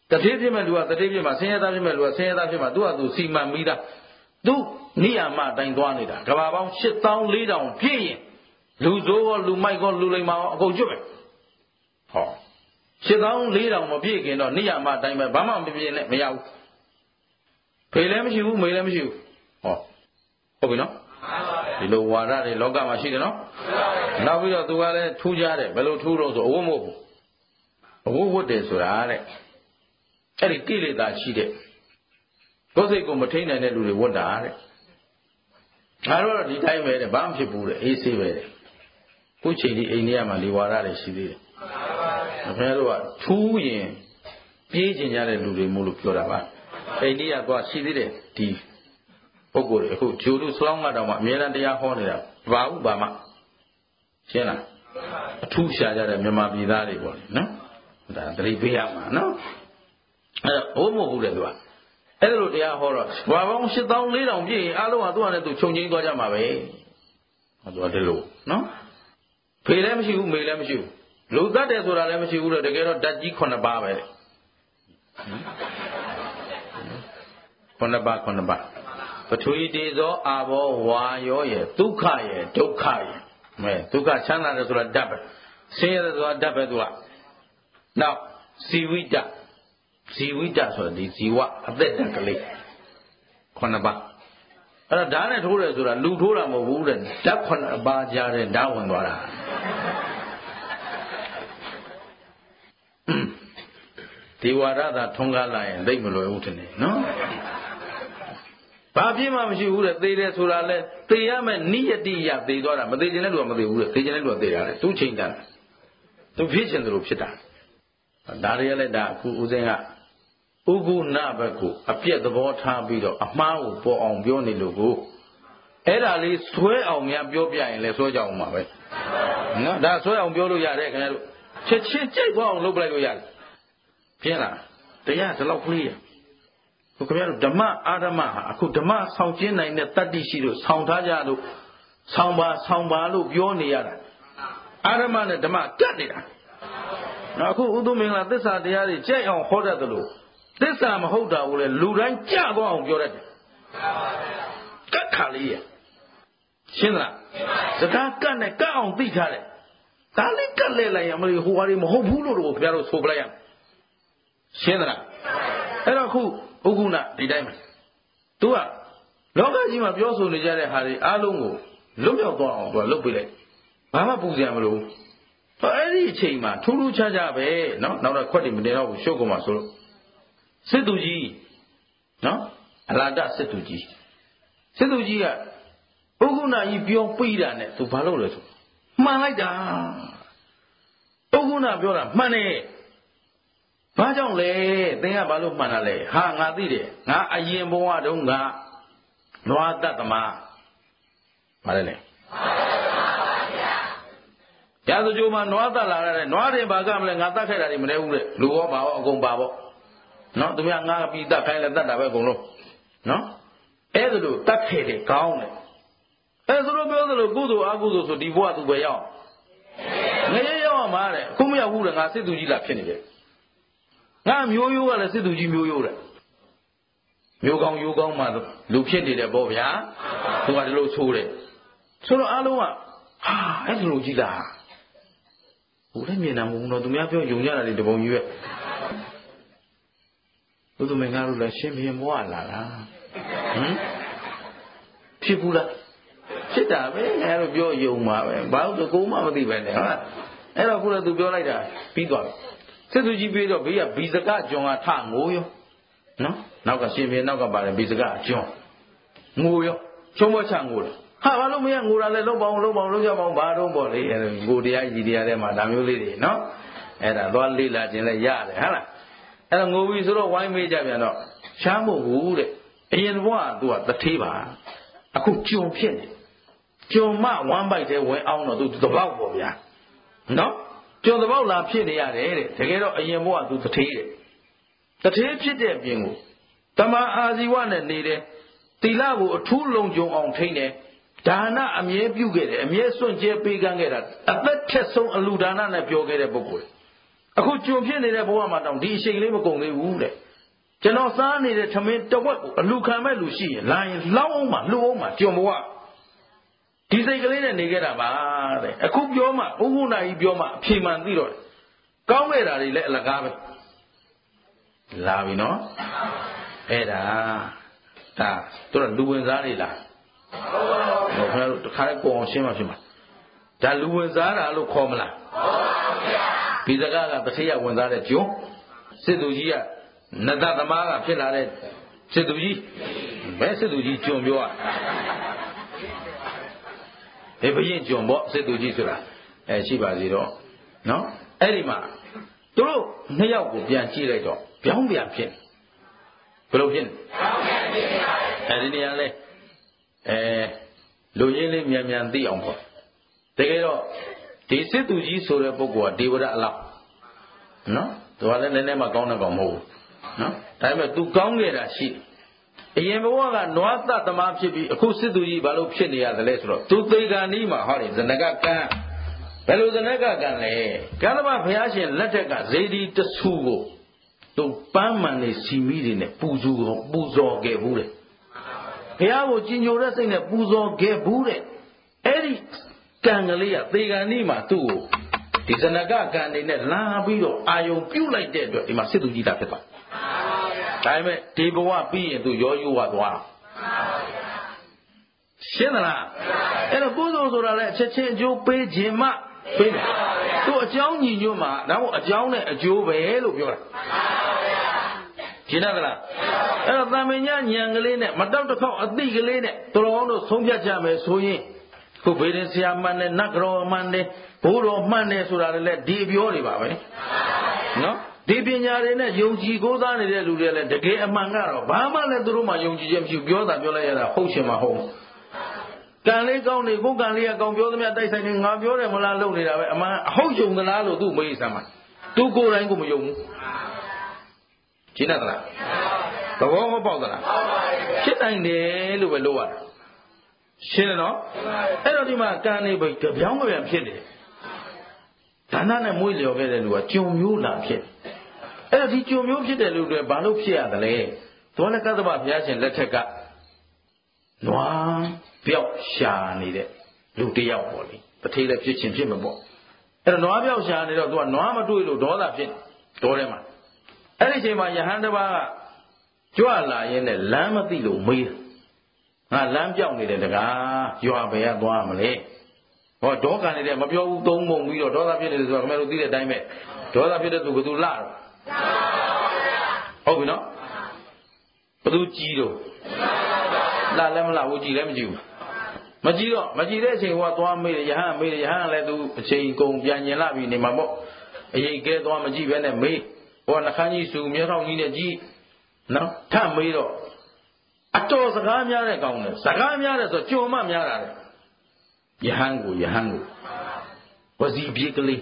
တတိဖြစ်မဲ့လူကတတိဖြစ်မှာဆင်းရဲသားဖြစ်မဲ့လူကဆင်းရဲသားဖြစ်မှာသူကသူစီမံမိတာသူနိယာမအတိုင်းသွားနေတာကဘာပေါင်းရှစ်သောင်းလေးထောင်ပြည့်ရင်လူစိုးရောလူမိုက်ရောလူလိမ္မာရောအကုန်ကျွတ်ပဲဟောရှစ်သောင်းလေးထောင်မပြည့်ခင်တော့နိယာမအတိုင်းပဲဘာမှမပြည့်နဲ့မရဘူးဖေလည်းမရှိဘူးမေလည်းမရှိဘူးဟောဟုတ်ပြီနော်ဒီလိုဝါဒတွေလောကမှာရှိတယ်နော်နောက်ပြီးတော့သူကလည်းထူးခြားတယ်ဘယ်လိုထူးတော့ဆိုအဝတ်မဟုတ်ဘူးအဝတ်ဝတ်တယ်ဆိုတာတဲ့အဲ့ဒီကိလေသာရှိတဲ့ကိုယ်စိတ်ကိုမထိန်နိုင်တဲ့လူတွေဝတ်တာတဲ့ငါတို့တော့ဒီတိုင်းပဲတဲ့ဘာမှဖြစ်ဘူးတဲ့အေးဆေးပဲတဲ့ခုချိန်ဒီအိန္ဒိယမှာလေဝါဒတွေရှိသေးတယ်ခင်ဗျားတို့ကထူးရင်ပြေးကျင်ကြတဲ့လူတွေမို့လို့ပြောတာပါအိန္ဒိယကရှိသေးတယ်ဒီပုဂ္ဂိုလ်တွေအခုဂျိုလူဆွမ်းကတော့မှအများအားတရားဟောနေတာဘာဘူးဘာမှရှင်းလားအထူးရှာကြတဲ့မြန်မာပြည်သားတွေပေါ့နော်ဒါသတိပေးရမှာနော်အဲ့တော့ဘိုးမဟုတ်ဘူးလေသူကအဲ့လိုတရားဟောတော့ဘာပေါင်းရှစ်သောင်းလေးထောင်ပြည့်ရင်အားလုံးကသူ့ဟာနဲ့သူခြုံငိမ့်သွားကြမှာပဲဟောသူကဒီလိုနော်ဖေလည်းမရှိဘူးမေလည်းမရှိဘူးလူတတ်တယ်ဆိုတာလည်းမရှိဘူးလေတကယ်တော့ဓာတ်ကြီးခုနှစ်ပါးပဲခုနှစ်ပါးခုနှစ်ပါးပထဝီတေဇောအာဘောဝါယောရဲ့ဒုက္ခရဲ့ဒုက္ခရဲ့မဲဒုက္ခချမ်းသာတယ်ဆိုတာဓာတ်ပဲဆင်းရဲတယ်ဆိုတာဓာတ်ပဲသူကနောက်ဇီဝိတဇီဝိတဆိုတာဒီဇီဝအသက်တက်ကလေးခုနှစ်ပါးအဲ့တော့ဓာတ်နဲ့ထိုးတယ်ဆိုတာလူထိုးတာမဟုတ်ဘူးတဲ့ဓာတ်ခုနှစ်ပါးကြားတဲ့ဓာတ်ဝင်သွားတာဒီဝါဒသာထုံးကားလာရင်သိမလွယ်ဘူးထင်တယ်နော်ဘာပြင်းမှမရှိဘူးတဲ့သေတယ်ဆိုတာလဲသေရမယ်နိယတိယသေသွားတာမသေခြင်းတဲ့လူကမသေဘူးတဲ့သေခြင်းတဲ့လူကသေတာလေသူချိန်တန်သူဖြစ်ခြင်းသူလိုဖြစ်တာဒါတွေကလည်းဒါအခုဦးစင်းကဥကုဏဘက်ကိုအပြက်သဘောထားပြီးတော့အမှားကိုပေါ်အောင်ပြောနေလို့ကိုအဲ့ဒါလေးဆွဲအောင်များပြောပြရင်လည်းဆွဲကြအောင်ပါပဲနော်ဒါဆွဲအောင်ပြောလို့ရတယ်ခင်ဗျားတို့ချက်ချင်းကြိတ်သွားအောင်လုပ်ပလိုက်လို့ရတယ်ပြင်းလားတရားဒီလောက်ကလေးရခုခင်ဗျားတို့ဓမ္မအာဓမ္မဟာအခုဓမ္မဆောင်ကျင်းနိုင်တဲ့တတ္တိရှိလို့ဆောင်ထားကြလို့ဆောင်ပါဆောင်ပါလို့ပြောနေရတာအာဓမ္မနဲ့ဓမ္မကတ်နေတာနော်အခုဥဒုမင်္ဂလာသစ္စာတရားတွေကြိတ်အောင်ဟောတတ်တယ်လို့သစ္စာမဟုတ်တာကိုလေလူတိုင်းကြသွားအောင်ပြောတတ်တယ်ကတ်ခါလေးရရှင်းလားစကားကတ်နဲ့ကတ်အောင်သိထားတယ်ဒါလေးကတ်လဲလိုက်ရမလို့ဟိုဟာတွေမဟုတ်ဘူးလို့တော့ခင်ဗျားတို့ဆိုပလိုက်ရရှင်းလားအဲ့တော့ခုဥကုဏဒီတိုင်းပဲသူကလောကကြီးမှာပြောဆိုနေကြတဲ့ဟာတွေအားလုံးကိုလွတ်မြောက်သွားအောင်သူကလုပ်ပေးလိုက်ဘာမှပူစရာမလိုဘူးအဲ့ဒီအချိန်မှာထူးထူးခြားခြားပဲနော်နောက်တော့ခွက်တွေမတင်တော့ဘူးရှုပ်ကုန်မှာဆိုလို့စစ်သူကြီးနော်အလာဒစစ်သူကြီးစစ်သူကြီးကဥကုဏကြီးပြောပြီးတာနဲ့သူဘာလုပ်လဲဆိုမှန်လိုက်တာဥကုဏပြောတာမှန်တယ်ဘာကြောင့်လဲသင်ကဘာလို့မှန်တာလဲဟာငါသိတယ်ငါအရင်ဘဝတုန်းကနွားတတ်သမားဘာလဲလဲရာဇကြိုမှာနွားတတ်လာတဲ့နွားတွေဘာကမလဲငါတတ်ခဲ့တာတွေမလဲဘူးတဲ့လူရောပါရောအကုန်ပါပေါ့နော်သူများငါပြီးတတ်ခိုင်းလဲတတ်တာပဲအကုန်လုံးနော်အဲ့ဒါလို့တတ်ခဲ့တယ်ကောင်းတယ်အဲ့ဒါလို့ပြောသလိုကုသိုလ်အကုသိုလ်ဆိုဒီဘဝသူပဲရောက်ငရေရောက်မှာတဲ့အခုမရောက်ဘူးတဲ့ငါစစ်သူကြီးလာဖြစ်နေတယ်ငါမျိုးရိုးကလည်းစစ်သူကြီးမျိုးရိုးတဲ့မျိုးကောင်းရိုးကောင်းမှလူဖြစ်နေတယ်ပေါ့ဗျာသူကဒီလိုဆိုးတယ်ဆိုတော့အားလုံးကဟာအဲ့ဒီလိုကြီးလားဟိုလည်းမြင်တာမဟုတ်ဘူးတော့သူများပြောယုံကြတာတွေတပုံကြီးပဲဘုသူမင်္ဂလာတို့လည်းရှင်ဘရင်ဘဝလာတာဟမ်ဖြစ်ဘူးလားဖြစ်တာပဲအဲ့လိုပြောယုံမှာပဲဘာလို့ကိုမှမသိပဲနဲ့ဟုတ်လားအဲ့တော့ခုလည်းသူပြောလိုက်တာပြီးသွားပြီစစ်သူကြီးပြေးတော့ဘေးကဘီစကကျွန်ကထငိုးရောနော်နောက်ကရှင်ဘင်းနောက်ကပါတယ်ဘီစကကျွန်ငိုးရောချုံမချငိုးတယ်ဟာဘာလို့မရငိုတာလဲလုံးပေါင်းလုံးပေါင်းလုံးကြပေါင်းဘာတော့ပေါ့လေအဲငိုတရားကြီးတရားထဲမှာဒါမျိုးလေးတွေနော်အဲ့ဒါသွားလေးလာခြင်းလဲရတယ်ဟုတ်လားအဲ့တော့ငိုပြီဆိုတော့ဝိုင်းမေးကြပြန်တော့ရှားမဟုတ်ဘူးတဲ့အရင်ဘဝကသူကတထေးပါအခုကျွန်ဖြစ်နေကျွန်မဝမ်းပိုက်တဲ့ဝင်အောင်တော့သူသဘောက်ပေါ့ဗျာနော်ကျွန်သဘောက်လာဖြစ်နေရတယ်တဲ့တကယ်တော့အရင်ဘဝကသူတထေးတဲ့တထေးဖြစ်တဲ့ပြင်ကိုတမန်အာဇီဝနဲ့နေတယ်တိလကိုအထူးလုံခြုံအောင်ထိန်းတယ်ဒါနအမြဲပြုခဲ့တယ်အမြဲစွန့်ကြဲပေးကမ်းခဲ့တာအသက်ထက်ဆုံးအလူဒါနနဲ့ပြောခဲ့တဲ့ပုဂ္ဂိုလ်အခုကျွန်ဖြစ်နေတဲ့ဘဝမှာတောင်ဒီအချိန်လေးမကုန်သေးဘူးတဲ့ကျွန်တော်စားနေတဲ့ထမင်းတဝက်ကိုအလူခံမဲ့လူရှိရင်လာရင်လောက်အောင်မှလှုပ်အောင်မှကျွန်ဘဝဒီစိတ်ကလေးနဲ့နေခဲ့တာပါတဲ့အခုပြောမှဥက္ကုဏကြီးပြောမှအဖြေမှန်သိတော့ကောင်းခဲ့တာတွေလည်းအလကားပဲလာပြီနော်အဲ့ဒါဒါတို့လူဝင်စားတွေလားဟုတ်ပါဘူးခင်ဗျားတို့တခါလေးကိုအောင်ရှင်းမှဖြစ်မှာဒါလူဝင်စားတာလို့ခေါ်မလားဒီစကားကတထေးရဝင်စားတဲ့ကျွန်းစစ်သူကြီးကနတ်သမားကဖြစ်လာတဲ့စစ်သူကြီးဘယ်စစ်သူကြီးကျွန်းပြောอ่ะဘယ်ဘရင်ကျွန်းပေါ့စစ်သူကြီးဆိုတာအဲရှိပါစီတော့နော်အဲ့ဒီမှာသူတို့နှစ်ယောက်ကိုပြန်ကြည့်လိုက်တော့ပြောင်းပြန်ဖြစ်ဘယ်လိုဖြစ်အဲဒီနေရာလဲအဲလူရင်းလေးမြန်မြန်သိအောင်ပေါ့တကယ်တော့ဒီစစ်သူကြီးဆိုတဲ့ပုဂ္ဂိုလ်ကဒေဝရအလောက်နော်သူကလည်းနည်းနည်းမှကောင်းတဲ့ကောင်မဟုတ်ဘူးနော်ဒါပေမဲ့ तू ကောင်းခဲ့တာရှိအရင်ဘဝကနွားသတ်သမားဖြစ်ပြီးအခုစစ်သူကြီးဘာလို့ဖြစ်နေရသလဲဆိုတော့ तू သေကံဤမှာဟောတယ်ဇနကကံဘယ်လိုဇနကကံလဲကံသမဘုရားရှင်လက်ထက်ကဇေဒီတဆူကို तू ပန်းမှန်နေစီမီတွေနဲ့ပူဇော်ပူဇော်ခဲ့ဘူးတဲ့ဘုရားကိုကြည်ညိုတဲ့စိတ်နဲ့ပူဇော်ခဲ့ဘူးတဲ့အဲ့ဒီကံကလေးကသေကံဤမှာသူ့ကိုဒီဇနကကံနေနဲ့လာပြီးတော့အာယုံပြုတ်လိုက်တဲ့အတွက်ဒီမှာစစ်သူကြီးတာဖြစ်သွားဒါပေမဲ့ဒီဘဝပြီးရင်သူရောယူဝသွားရှင်းသလားအဲ့တော့ကုသိုလ်ဆိုတာလည်းချက်ချင်းအကျိုးပေးခြင်းမှပေးတယ်သူအကြောင်းညီညွတ်မှာတော့အကြောင်းနဲ့အကျိုးပဲလို့ပြောတာရှင်းသလားအဲ့တော့သမင်ညာဉာဏ်ကလေးနဲ့မတောက်တစ်ခေါက်အသိကလေးနဲ့တော်တော်တို့ဆုံးဖြတ်ကြမယ်ဆိုရင်ခုဘေးရင်ဆရာမှန်တယ်နတ်ကြောမှန်တယ်ဘိုးတော်မှန်တယ်ဆိုတာလည်းဒီပြောတွေပါပဲနော်ဒီပညာတွေနဲ့ယုံကြည်ကိုးစားနေတဲ့လူတွေလည်းတကယ်အမှန်ကတော့ဘာမှလည်းသူတို့မှယုံကြည်ချက်မရှိပြောတာပြောလိုက်ရတာဟုတ်ရှင်မဟုတ်ကံလေးကောင်းနေကိုယ်ကံလေးကကောင်းပြောသမျှတိုက်ဆိုင်နေငါပြောတယ်မလားလုပ်နေတာပဲအမှန်အဟုတ်ယုံသလားလို့သူ့မေးစမ်းမှာသူကိုယ်တိုင်ကိုမယုံဘူးရှင်းသလားသဘောမပေါက်သလားဖြစ်နိုင်တယ်လို့ပဲလို့ရတာရှင်းတယ်နော်အဲ့တော့ဒီမှာကံနေပဲပြောင်းမပြန်ဖြစ်နေတယ်ဒါနနဲ့မွေးလျော်ခဲ့တဲ့လူကကြုံမျိုးလာဖြစ်အဲ့တော့ဒီကြုံမျိုးဖြစ်တဲ့လူတွေဘာလို့ဖြစ်ရသလဲသောလကသဗ္ဗဘုရားရှင်လက်ထက်ကနွားပြောက်ရှာနေတဲ့လူတယောက်ပေါ့လေတထေးလည်းဖြစ်ချင်းဖြစ်မှာပေါ့အဲ့တော့နွားပြောက်ရှာနေတော့သူကနွားမတွေ့လို့ဒေါသဖြစ်ဒေါထဲမှာအဲ့ဒီအချိန်မှာယဟန်တစ်ပါးကကြွလာရင်းနဲ့လမ်းမသိလို့မေးတယ်ငါလမ်းပြောက်နေတယ်တကားရွာဘယ်ကသွားမလဲဟောဒေါကန်နေတဲ့မပြောဘူးသုံးမုံပြီးတော့ဒေါသဖြစ်နေတယ်ဆိုတော့ခင်ဗျားတို့သိတဲ့အတိုင်းပဲဒေါသဖြစ်တဲ့သူကသူလှတော့ဟုတ်ပြီနော်ဘသူကြီးတော့လှလည်းမလှဘူးကြီးလည်းမကြည့်ဘူးမကြည့်တော့မကြည့်တဲ့အချိန်ဟိုကသွားမေးတယ်ယဟန်မေးတယ်ယဟန်လည်းသူအချိန်ကုန်ပြန်ကျင်လာပြီနေမှာပေါ့အရေးကဲသွားမကြည့်ပဲနဲ့မေးဟောနှခမ်းကြီးစုမြေထောက်ကြီးနဲ့ကြည့်နော်ထမေးတော့အတော်စကားများတဲ့ကောင်းတယ်စကားများတယ်ဆိုကြုံမှများတာလေယဟန်ကိုယဟန်ကိုဝစီပြေးကလေး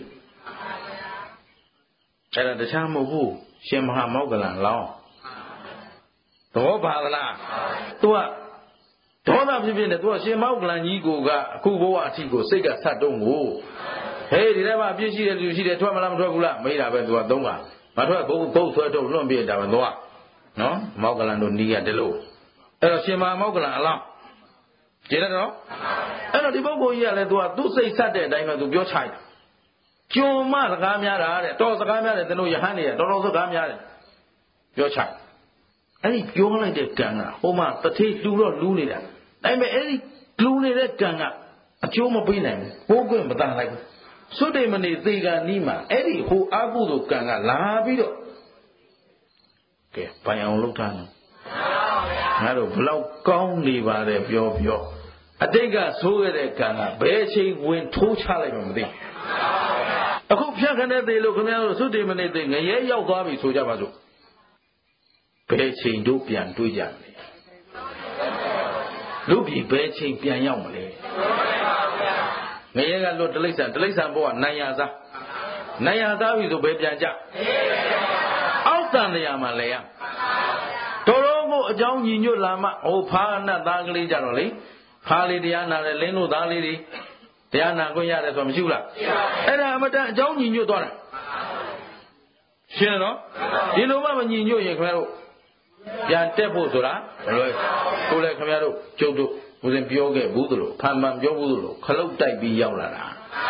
အဲ့ဒါတခြားမဟုတ်ဘူးရှင်မဟာမောက္ကလန်လောင်းသဘောပါလား तू ကဒေါသဖြစ်ဖြစ်နဲ့ तू ကရှင်မောက္ကလန်ကြီးကိုကအခုဘဝအထိကိုစိတ်ကဆက်တုံးကိုဟေးဒီထဲမှာအပြစ်ရှိတဲ့လူရှိတယ်ထွက်မလားမထွက်ဘူးလားမေးတာပဲ तू ကသုံးပါမထွက်ဘုတ်ဘုတ်ဆွဲထုတ်လွန့်ပြတာပဲ तू ကနော်မောက္ကလန်တို့နီးရတယ်လို့အဲ့တော့ရှင်မဟာမောက္ကလန်အလောင်းကြည့်ရတော့အဲ့တော့ဒီပုဂ္ဂိုလ်ကြီးကလည်း तू ကသူ့စိတ်ဆက်တဲ့အတိုင်းပဲ तू ပြောချလိုက်ကြုံမစကားများတာတဲ့တော်စကားများတယ်သင်တို့ယဟန်တွေကတော်တော်စကားများတယ်ပြောချအဲ့ဒီပြောလိုက်တဲ့ကံကဟိုမှာတထေးလှူတော့လှူနေတာဒါပေမဲ့အဲ့ဒီလှူနေတဲ့ကံကအကျိုးမပေးနိုင်ဘူးဘိုးကွင်းမတန်လိုက်ဘူးစွတ်တိမ်မနေသေကံနီးမှာအဲ့ဒီဟိုအာကုသိုလ်ကံကလာပြီးတော့ကဲပိုင်အောင်လုပ်ထားတယ်ငါတို့ဘလောက်ကောင်းနေပါတယ်ပြောပြောအတိတ်ကဆိုးခဲ့တဲ့ကံကဘယ်အချိန်ဝင်ထိုးချလိုက်မှမသိအခုဖြတ်ခနဲ့သေးလို့ခင်ဗျားတို့စွတ်တိမ်မနေသေးငရဲရောက်သွားပြီဆိုကြပါစို့ဘယ်ချိန်တို့ပြန်တွေးကြမလဲလူပြည်ဘယ်ချိန်ပြန်ရောက်မလဲငရဲကလွတ်တိလိစ္ဆန်တိလိစ္ဆန်ဘဝနိုင်ရသားနိုင်ရသားပြီဆိုဘယ်ပြန်ကြအောက်တန်တရားမှာလဲရတော်တော်ကိုအကြောင်းညီညွတ်လာမှဟိုဖားနတ်သားကလေးကြတော့လေဖားလေးတရားနာတယ်လင်းတို့သားလေးတွေတရားနာခွင့်ရတယ်ဆိုမရှိဘူးလားအဲ့ဒါအမတန်အကြောင်းညီညွတ်သွားတာရှင်းနော်ဒီလိုမှမညီညွတ်ရင်ခင်ဗျားတို့ပြန်တက်ဖို့ဆိုတာမလွယ်ကိုလည်းခင်ဗျားတို့ကျုပ်တို့ဦးဇင်ပြောခဲ့ဘူးသလိုဖန်ဖန်ပြောဘူးသလိုခလုတ်တိုက်ပြီးရောက်လာတာ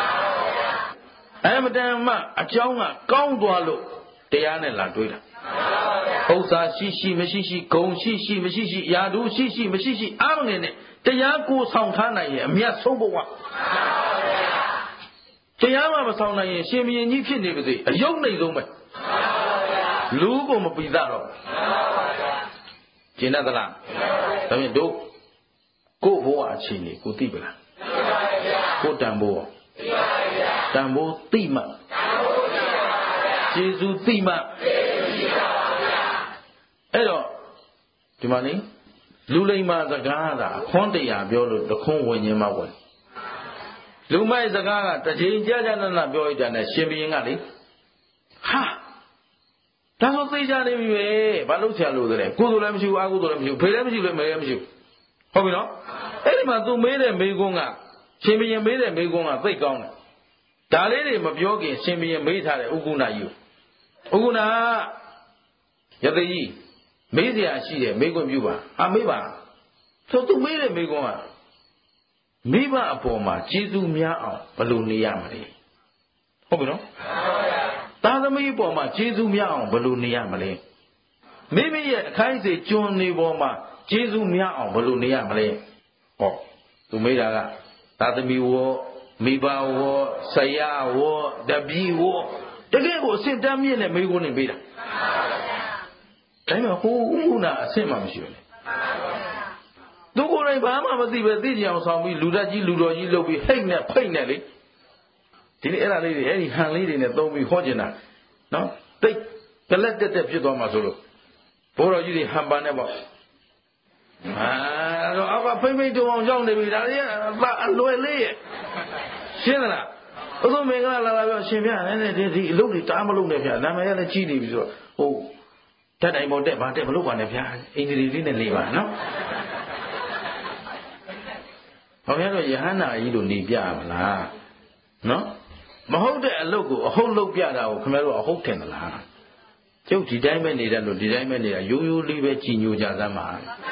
အဲ့မတန်မှအเจ้าကကောင်းသွားလို့တရားနဲ့လာတွေးတာဥစ္စာရှိရှိမရှိရှိဂုံရှိရှိမရှိရှိယာဓုရှိရှိမရှိရှိအားမငယ်နဲ့တရားကိုဆောင်ထားနိုင်ရင်အမြတ်ဆုံးဘဝတရားမှမဆောင်နိုင်ရင်ရှင်ဘုရင်ကြီးဖြစ်နေပါစေအယုတ်နေဆုံးပဲလူကိုမပီသတော့ကျင်တတ်သလားဒါဖြင့်တို့ကို့ဘဝအခြေအနေကိုသိပလားကို့တန်ဖိုးတန်ဖိုးသိမှကျေးဇူးသိမှအဲ့တော့ဒီမှာနေလူလိမ္မာစကားသာခွန်းတရားပြောလို့တခွန်းဝင်ခြင်းမဝင်လူမိုက်စကားကတစ်ချိန်ကြာကြာနာနာပြောရတဲ့ရှင်ဘုရင်ကလေဟာဒါဆိုသိကြနေပြီပဲဘာလို့ဆရာလို့လဲကိုယ်ဆိုလည်းမရှိဘူးအာကိုယ်ဆိုလည်းမရှိဘူးဖေလည်းမရှိဘူးလည်းမေလည်းမရှိဘူးဟုတ်ပြီနော်အဲ့ဒီမှာသူမေးတဲ့မေကွန်းကရှင်ဘုရင်မေးတဲ့မေကွန်းကသိကောင်းတယ်ဒါလေးတွေမပြောခင်ရှင်ဘုရင်မေးထားတဲ့ဥက္ကုဏကြီးဥက္ကုဏရသေးကြီးမေးစရာရှိတယ်မေကွန်းပြုပါအာမေးပါဆိုသူမေးတဲ့မေကွန်းကမိဘအပေါ်မှာကျေးဇူးများအောင်ဘယ်လိုနေရမလဲဟုတ်ပြီနော်သားသမီးအပေါ်မှာကျေးဇူးများအောင်ဘယ်လိုနေရမလဲမိမိရဲ့အခိုင်းစေကျွန်းနေပေါ်မှာကျေးဇူးများအောင်ဘယ်လိုနေရမလဲဟောသူမေးတာကသားသမီးဝမိဘဝဆရာဝတပည့်ဝတကယ်ကိုအစင်တမ်းမြင့်တဲ့မိကုန်းနေပေးတာဒါပေမဲ့ဟိုဥက္ကုဏအဆင့်မှမရှိဘူးလေသူကိုယ်တိုင်ဘာမှမသိပဲသိကြအောင်ဆောင်ပြီးလူတက်ကြီးလူတော်ကြီးလုပ်ပြီးဟိတ်နဲ့ဖိတ်နဲ့လေဒီနေ့အဲ့ဒါလေးတွေအဲ့ဒီဟန်လေးတွေနဲ့သုံးပြီးဟောကျင်တာနော်တိတ်ကလက်တက်တက်ဖြစ်သွားမှာဆိုလို့ဘိုးတော်ကြီးတွေဟန်ပန်နဲ့ပေါ့အာတော့အောက်ကဖိမ့်ဖိမ့်တုံအောင်ရောက်နေပြီဒါလေးကအလွယ်လေးရဲ့ရှင်းသလားဥသုမင်္ဂလာလာလာပြောရှင်ဗျာနဲ့ဒီဒီအလုပ်တွေတားမလုပ်နဲ့ဗျာနာမည်လည်းကြီးနေပြီဆိုတော့ဟိုဓာတ်တိုင်ပေါ်တက်ပါတက်မလုပ်ပါနဲ့ဗျာအင်္ဂလိပ်လေးနဲ့လေးပါနော်ဘာများတော့ယဟန္တာကြီးတို့နေပြမလားနော်မဟုတ်တဲ့အလုပ်ကိုအဟုတ်လုပ်ပြတာကိုခင်ဗျားတို့အဟုတ်ထင်သလားကျုပ်ဒီတိုင်းပဲနေတယ်လို့ဒီတိုင်းပဲနေတာရိုးရိုးလေးပဲကြည်ညိုကြသမ်းပါ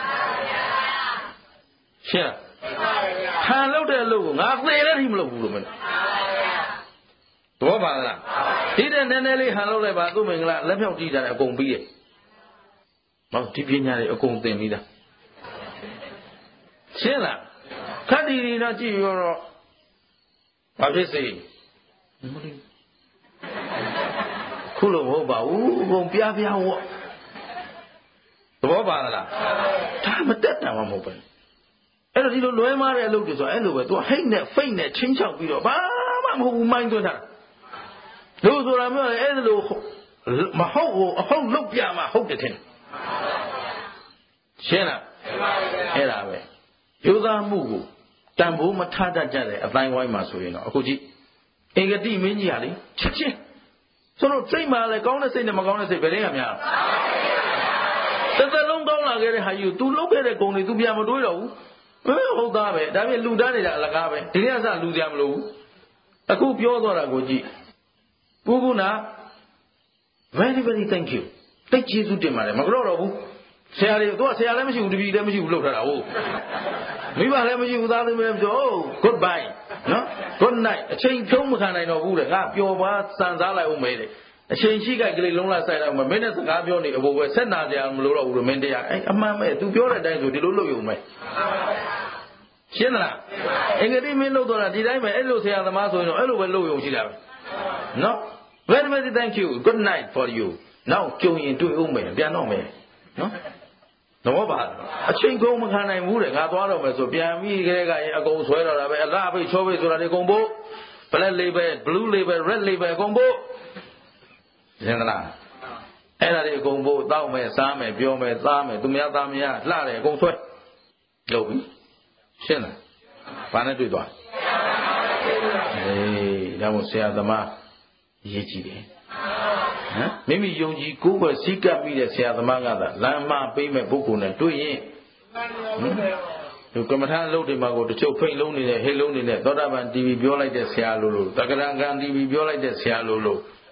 ရှင်းဟန်လုပ်တဲ့အလုပ်ကိုငါသေလည်းထိမလုပ်ဘူးလို့မင်းတော့ပါလားဒီတဲ့နည်းနည်းလေးဟန်လုပ်လိုက်ပါသူ့မင်္ဂလာလက်ဖြောက်ကြည့်တာလည်းအကုန်ပြီးရဲ့ဟောဒီပညာတွေအကုန်သင်ပြီးသားရှင်းလားခက်တီတီတော့ကြည့်ရောတော့ဘာဖြစ်စေခုလိုမဟုတ်ပါဘူးဘုံပြားပြားဝတ်သဘောပါလားဒါမတက်တာမှမဟုတ်ဘူးအဲ့တော့ဒီလိုလွဲမားတဲ့အလုပ်တွေဆိုအဲ့လိုပဲ तू ဟိတ်နဲ့ဖိတ်နဲ့ချင်းချောက်ပြီးတော့ဘာမှမဟုတ်ဘူးမိုင်းသွင်းတာလို့ဆိုတာမျိုးအဲ့လိုမဟုတ်ဘူးအဟုတ်လုပ်ပြမှာဟုတ်တယ်ထင်ရှင်းလားအဲ့ဒါပဲယူသားမှုကိုတန်ဖိုးမထားတတ်ကြတဲ့အတိုင်းဝိုင်းမှာဆိုရင်တော့အခုကြည့်အင်္ဂတိမင်းကြီးကလေချက်ချင်းဆိုတော့စိတ်မှလည်းကောင်းတဲ့စိတ်နဲ့မကောင်းတဲ့စိတ်ဘယ်တည်းကများတစ်သက်လုံးကောင်းလာခဲ့တဲ့ဟာကြီးကို तू လုတ်ခဲ့တဲ့ဂုဏ်တွေ तू ပြန်မတွေးတော့ဘူးဟဲ့ဟုတ်သားပဲဒါပြင်လူတန်းနေတာအလကားပဲဒီနေ့ကစလူကြမလို့ဘူးအခုပြောသွားတာကိုကြည့်ပုဂ္ဂုဏ very very thank you တိတ်ကျေးဇူးတင်ပါတယ်မကြောက်တော့ဘူးဆရာတွေသူကဆရာလည်းမရှိဘူးတပည့်လည်းမရှိဘူးလှုပ်ထားတာဟုတ်မိဘလည်းမရှိဘူးသားသမီးလည်းမရှိဘူး good bye နော် good night အချိန်ဖြုံးမခံနိုင်တော့ဘူးတဲ့ငါပျော်ပါစံစားလိုက်ဦးမယ်တဲ့အချိန်ရှိကြိုက်ကလေးလုံးလိုက်ဆိုင်လိုက်ဦးမယ်မင်းနဲ့စကားပြောနေအဘိုးပဲဆက်နာကြမလို့တော့ဘူးလို့မင်းတရားအဲ့အမှန်ပဲသူပြောတဲ့အတိုင်းဆိုဒီလိုလုပ်ရုံပဲရှင်းသလားအင်္ဂတိမင်းလုပ်တော့တာဒီတိုင်းပဲအဲ့လိုဆရာသမားဆိုရင်တော့အဲ့လိုပဲလုပ်ရုံရှိတာပဲနော် very very thank you good night for you နောက်ကြုံရင်တွေ့ဦးမယ်ပြန်တော့မယ်နော်တော့ပါအချိန်ကုန်မခံနိုင်ဘူးတဲ့ငါသွားတော့မယ်ဆိုပြန်ပြီးခဲကရင်အကုန်ဆွဲတော့တာပဲအလားအဖိတ်ချောပိတ်ဆိုတာတွေအကုန်ပို့ black label blue label red label အကုန်ပို့ရှင်းသလားအဲ့ဒါတွေအကုန်ပို့တောက်မယ်စားမယ်ပြောမယ်သားမယ်သူများသားမရလှတယ်အကုန်ဆွဲလုပ်ပြီရှင်းလားဘာနဲ့တွေ့သွားအေးဒါမို့ဆရာသမားရေးကြည့်တယ်ဟမ်မိမိယုံကြည်ကိုယ်ပဲစိတ်ကပ်ပြီးတဲ့ဆရာသမားကသာလမ်းမပေးမဲ့ပုဂ္ဂိုလ်နဲ့တွေ့ရင်ဒီကမ္မထာအလုပ်တွေမှာကိုတချို့ဖိတ်လုံးနေတဲ့ဟိတ်လုံးနေတဲ့သောတာပန် တီဗီ ပြောလိုက်တဲ့ဆရာလိုလိုတက္ကရာကံ တီဗီ ပြောလိုက်တဲ့ဆရာလိုလို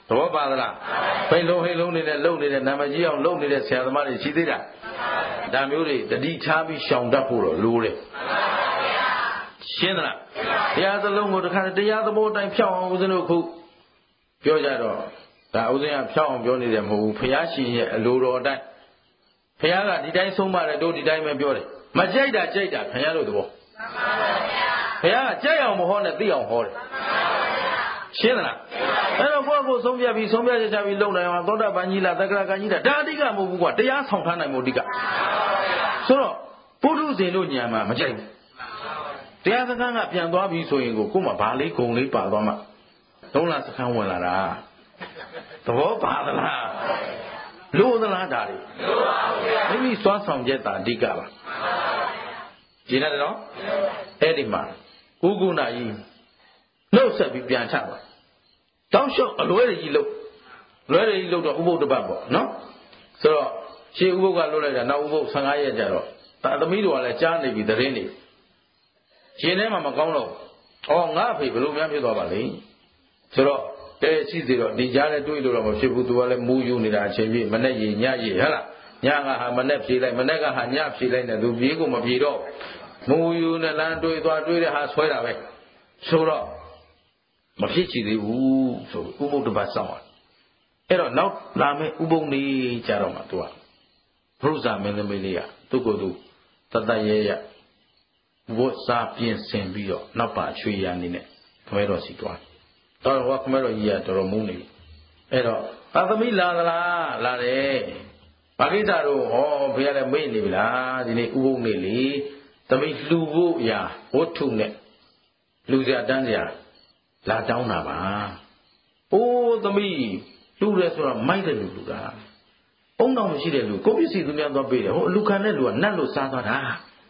ဘောပါသလားဖိတ်လုံးဟိတ်လုံးနေတဲ့လုံနေတဲ့နာမကြီးအောင်လုံနေတဲ့ဆရာသမားတွေရှိသေးတာဒါမျိုးတွေတတိထားပြီးရှောင်တတ်ဖို့တော့လိုတယ်ရှင်းသလားတရားသလုံးကိုတခါတရားသဘောတိုင်းဖြောင်းအောင်ဦးဇင်းတို့ခုပြောကြတော့ဒါဦးဇင်းကဖြောင်းအောင်ပြောနေတယ်မဟုတ်ဘူးဘုရားရှင်ရဲ့အလိုတော်အတိုင်းဘုရားကဒီတိုင်းဆုံးပါတယ်တို့ဒီတိုင်းပဲပြောတယ်မကြိုက်တာကြိုက်တာခင်ဗျားတို့သဘောမှန်ပါဗျာဘုရားကကြိုက်အောင်မဟောနဲ့သိအောင်ဟောတယ်မှန်ပါဗျာရှင်းသလားအဲ့တော့ကိုယ့်ကိုယ်ဆုံးဖြတ်ပြီးဆုံးဖြတ်ချက်ချပြီးလုံနိုင်အောင်သောတာပန်ကြီးလားသက္ကရာကကြီးလားဒါအဓိကမဟုတ်ဘူးကွာတရားဆောင်ထားနိုင်မှုအဓိကမှန်ပါဗျာဆိုတော့ပုထုဇဉ်တို့ညာမှာမကြိုက်ဘူးတရားစခန်းကပြန်သွားပြီဆိုရင်ကိုကို့မှာဘာလေးဂုံလေးပါသွားမှသုံးလစခန်းဝင်လာတာသဘောပါသလားလို့သလားဒါတွေလို့ပါဗျာမိမိစွမ်းဆောင်ချက်တာအဓိကပါရှင်းတယ်နော်အဲ့ဒီမှာဥက္ကုဏကြီးနှုတ်ဆက်ပြီးပြန်ချပါတောင်းလျှောက်အလွဲတွေကြီးလို့လွဲတွေကြီးလို့တော့ဥပုပ်တပတ်ပေါ့နော်ဆိုတော့ရှေးဥပုပ်ကလွတ်လိုက်တာနောက်ဥပုပ်ဆယ်ငါးရက်ကြာတော့ဒါသမီးတို့ကလည်းကြားနေပြီသတင်းတွေရှင်ထဲမှာမကောင်းတော့ဩငါအဖေဘယ်လိုများဖြစ်သွားပါလိမ့်ဆိုတော့တဲ့ရှိသေးတော့ဒီကြားနဲ့တွေးလို့တော့မဖြစ်ဘူးသူကလည်းမူးယူနေတာအချိန်ပြည့်မနဲ့ရေညရေဟဲ့လားညကဟာမနဲ့ဖြေလိုက်မနဲ့ကဟာညဖြေလိုက်နဲ့သူပြေးကိုမပြေတော့မူးယူနဲ့လမ်းတွေးသွားတွေးတဲ့ဟာဆွဲတာပဲဆိုတော့မဖြစ်ချီသေးဘူးဆိုဥပုပ်တပတ်စောင့်အဲ့တော့နောက်လာမဲ့ဥပုပ်နေကြတော့မှသူကဘုရားမင်းသမီးလေးကသူ့ကိုယ်သူတတရဲရဝတ်စားပြင်ဆင်ပြီးတော့နောက်ပါချွေရနေနဲ့ခမဲတော်စီသွားတော်တော်ကခမဲတော်ကြီးကတော်တော်မုန်းနေပြီအဲ့တော့သာသမီလာသလားလာတယ်ဘာကိစ္စတော့ဟောဖေရလည်းမေ့နေပြီလားဒီနေ့ဥပုပ်နေလေသမီးလှူဖို့ရာဝတ္ထုနဲ့လှူစရာတန်းစရာလာတောင်းတာပါအိုးသမီးလှူတယ်ဆိုတော့မိုက်တယ်လူလူတာအုံတော်မရှိတဲ့လူကိုပစ္စည်းသူများသွားပေးတယ်ဟိုအလူခံတဲ့လူကနတ်လို့စားသွားတာ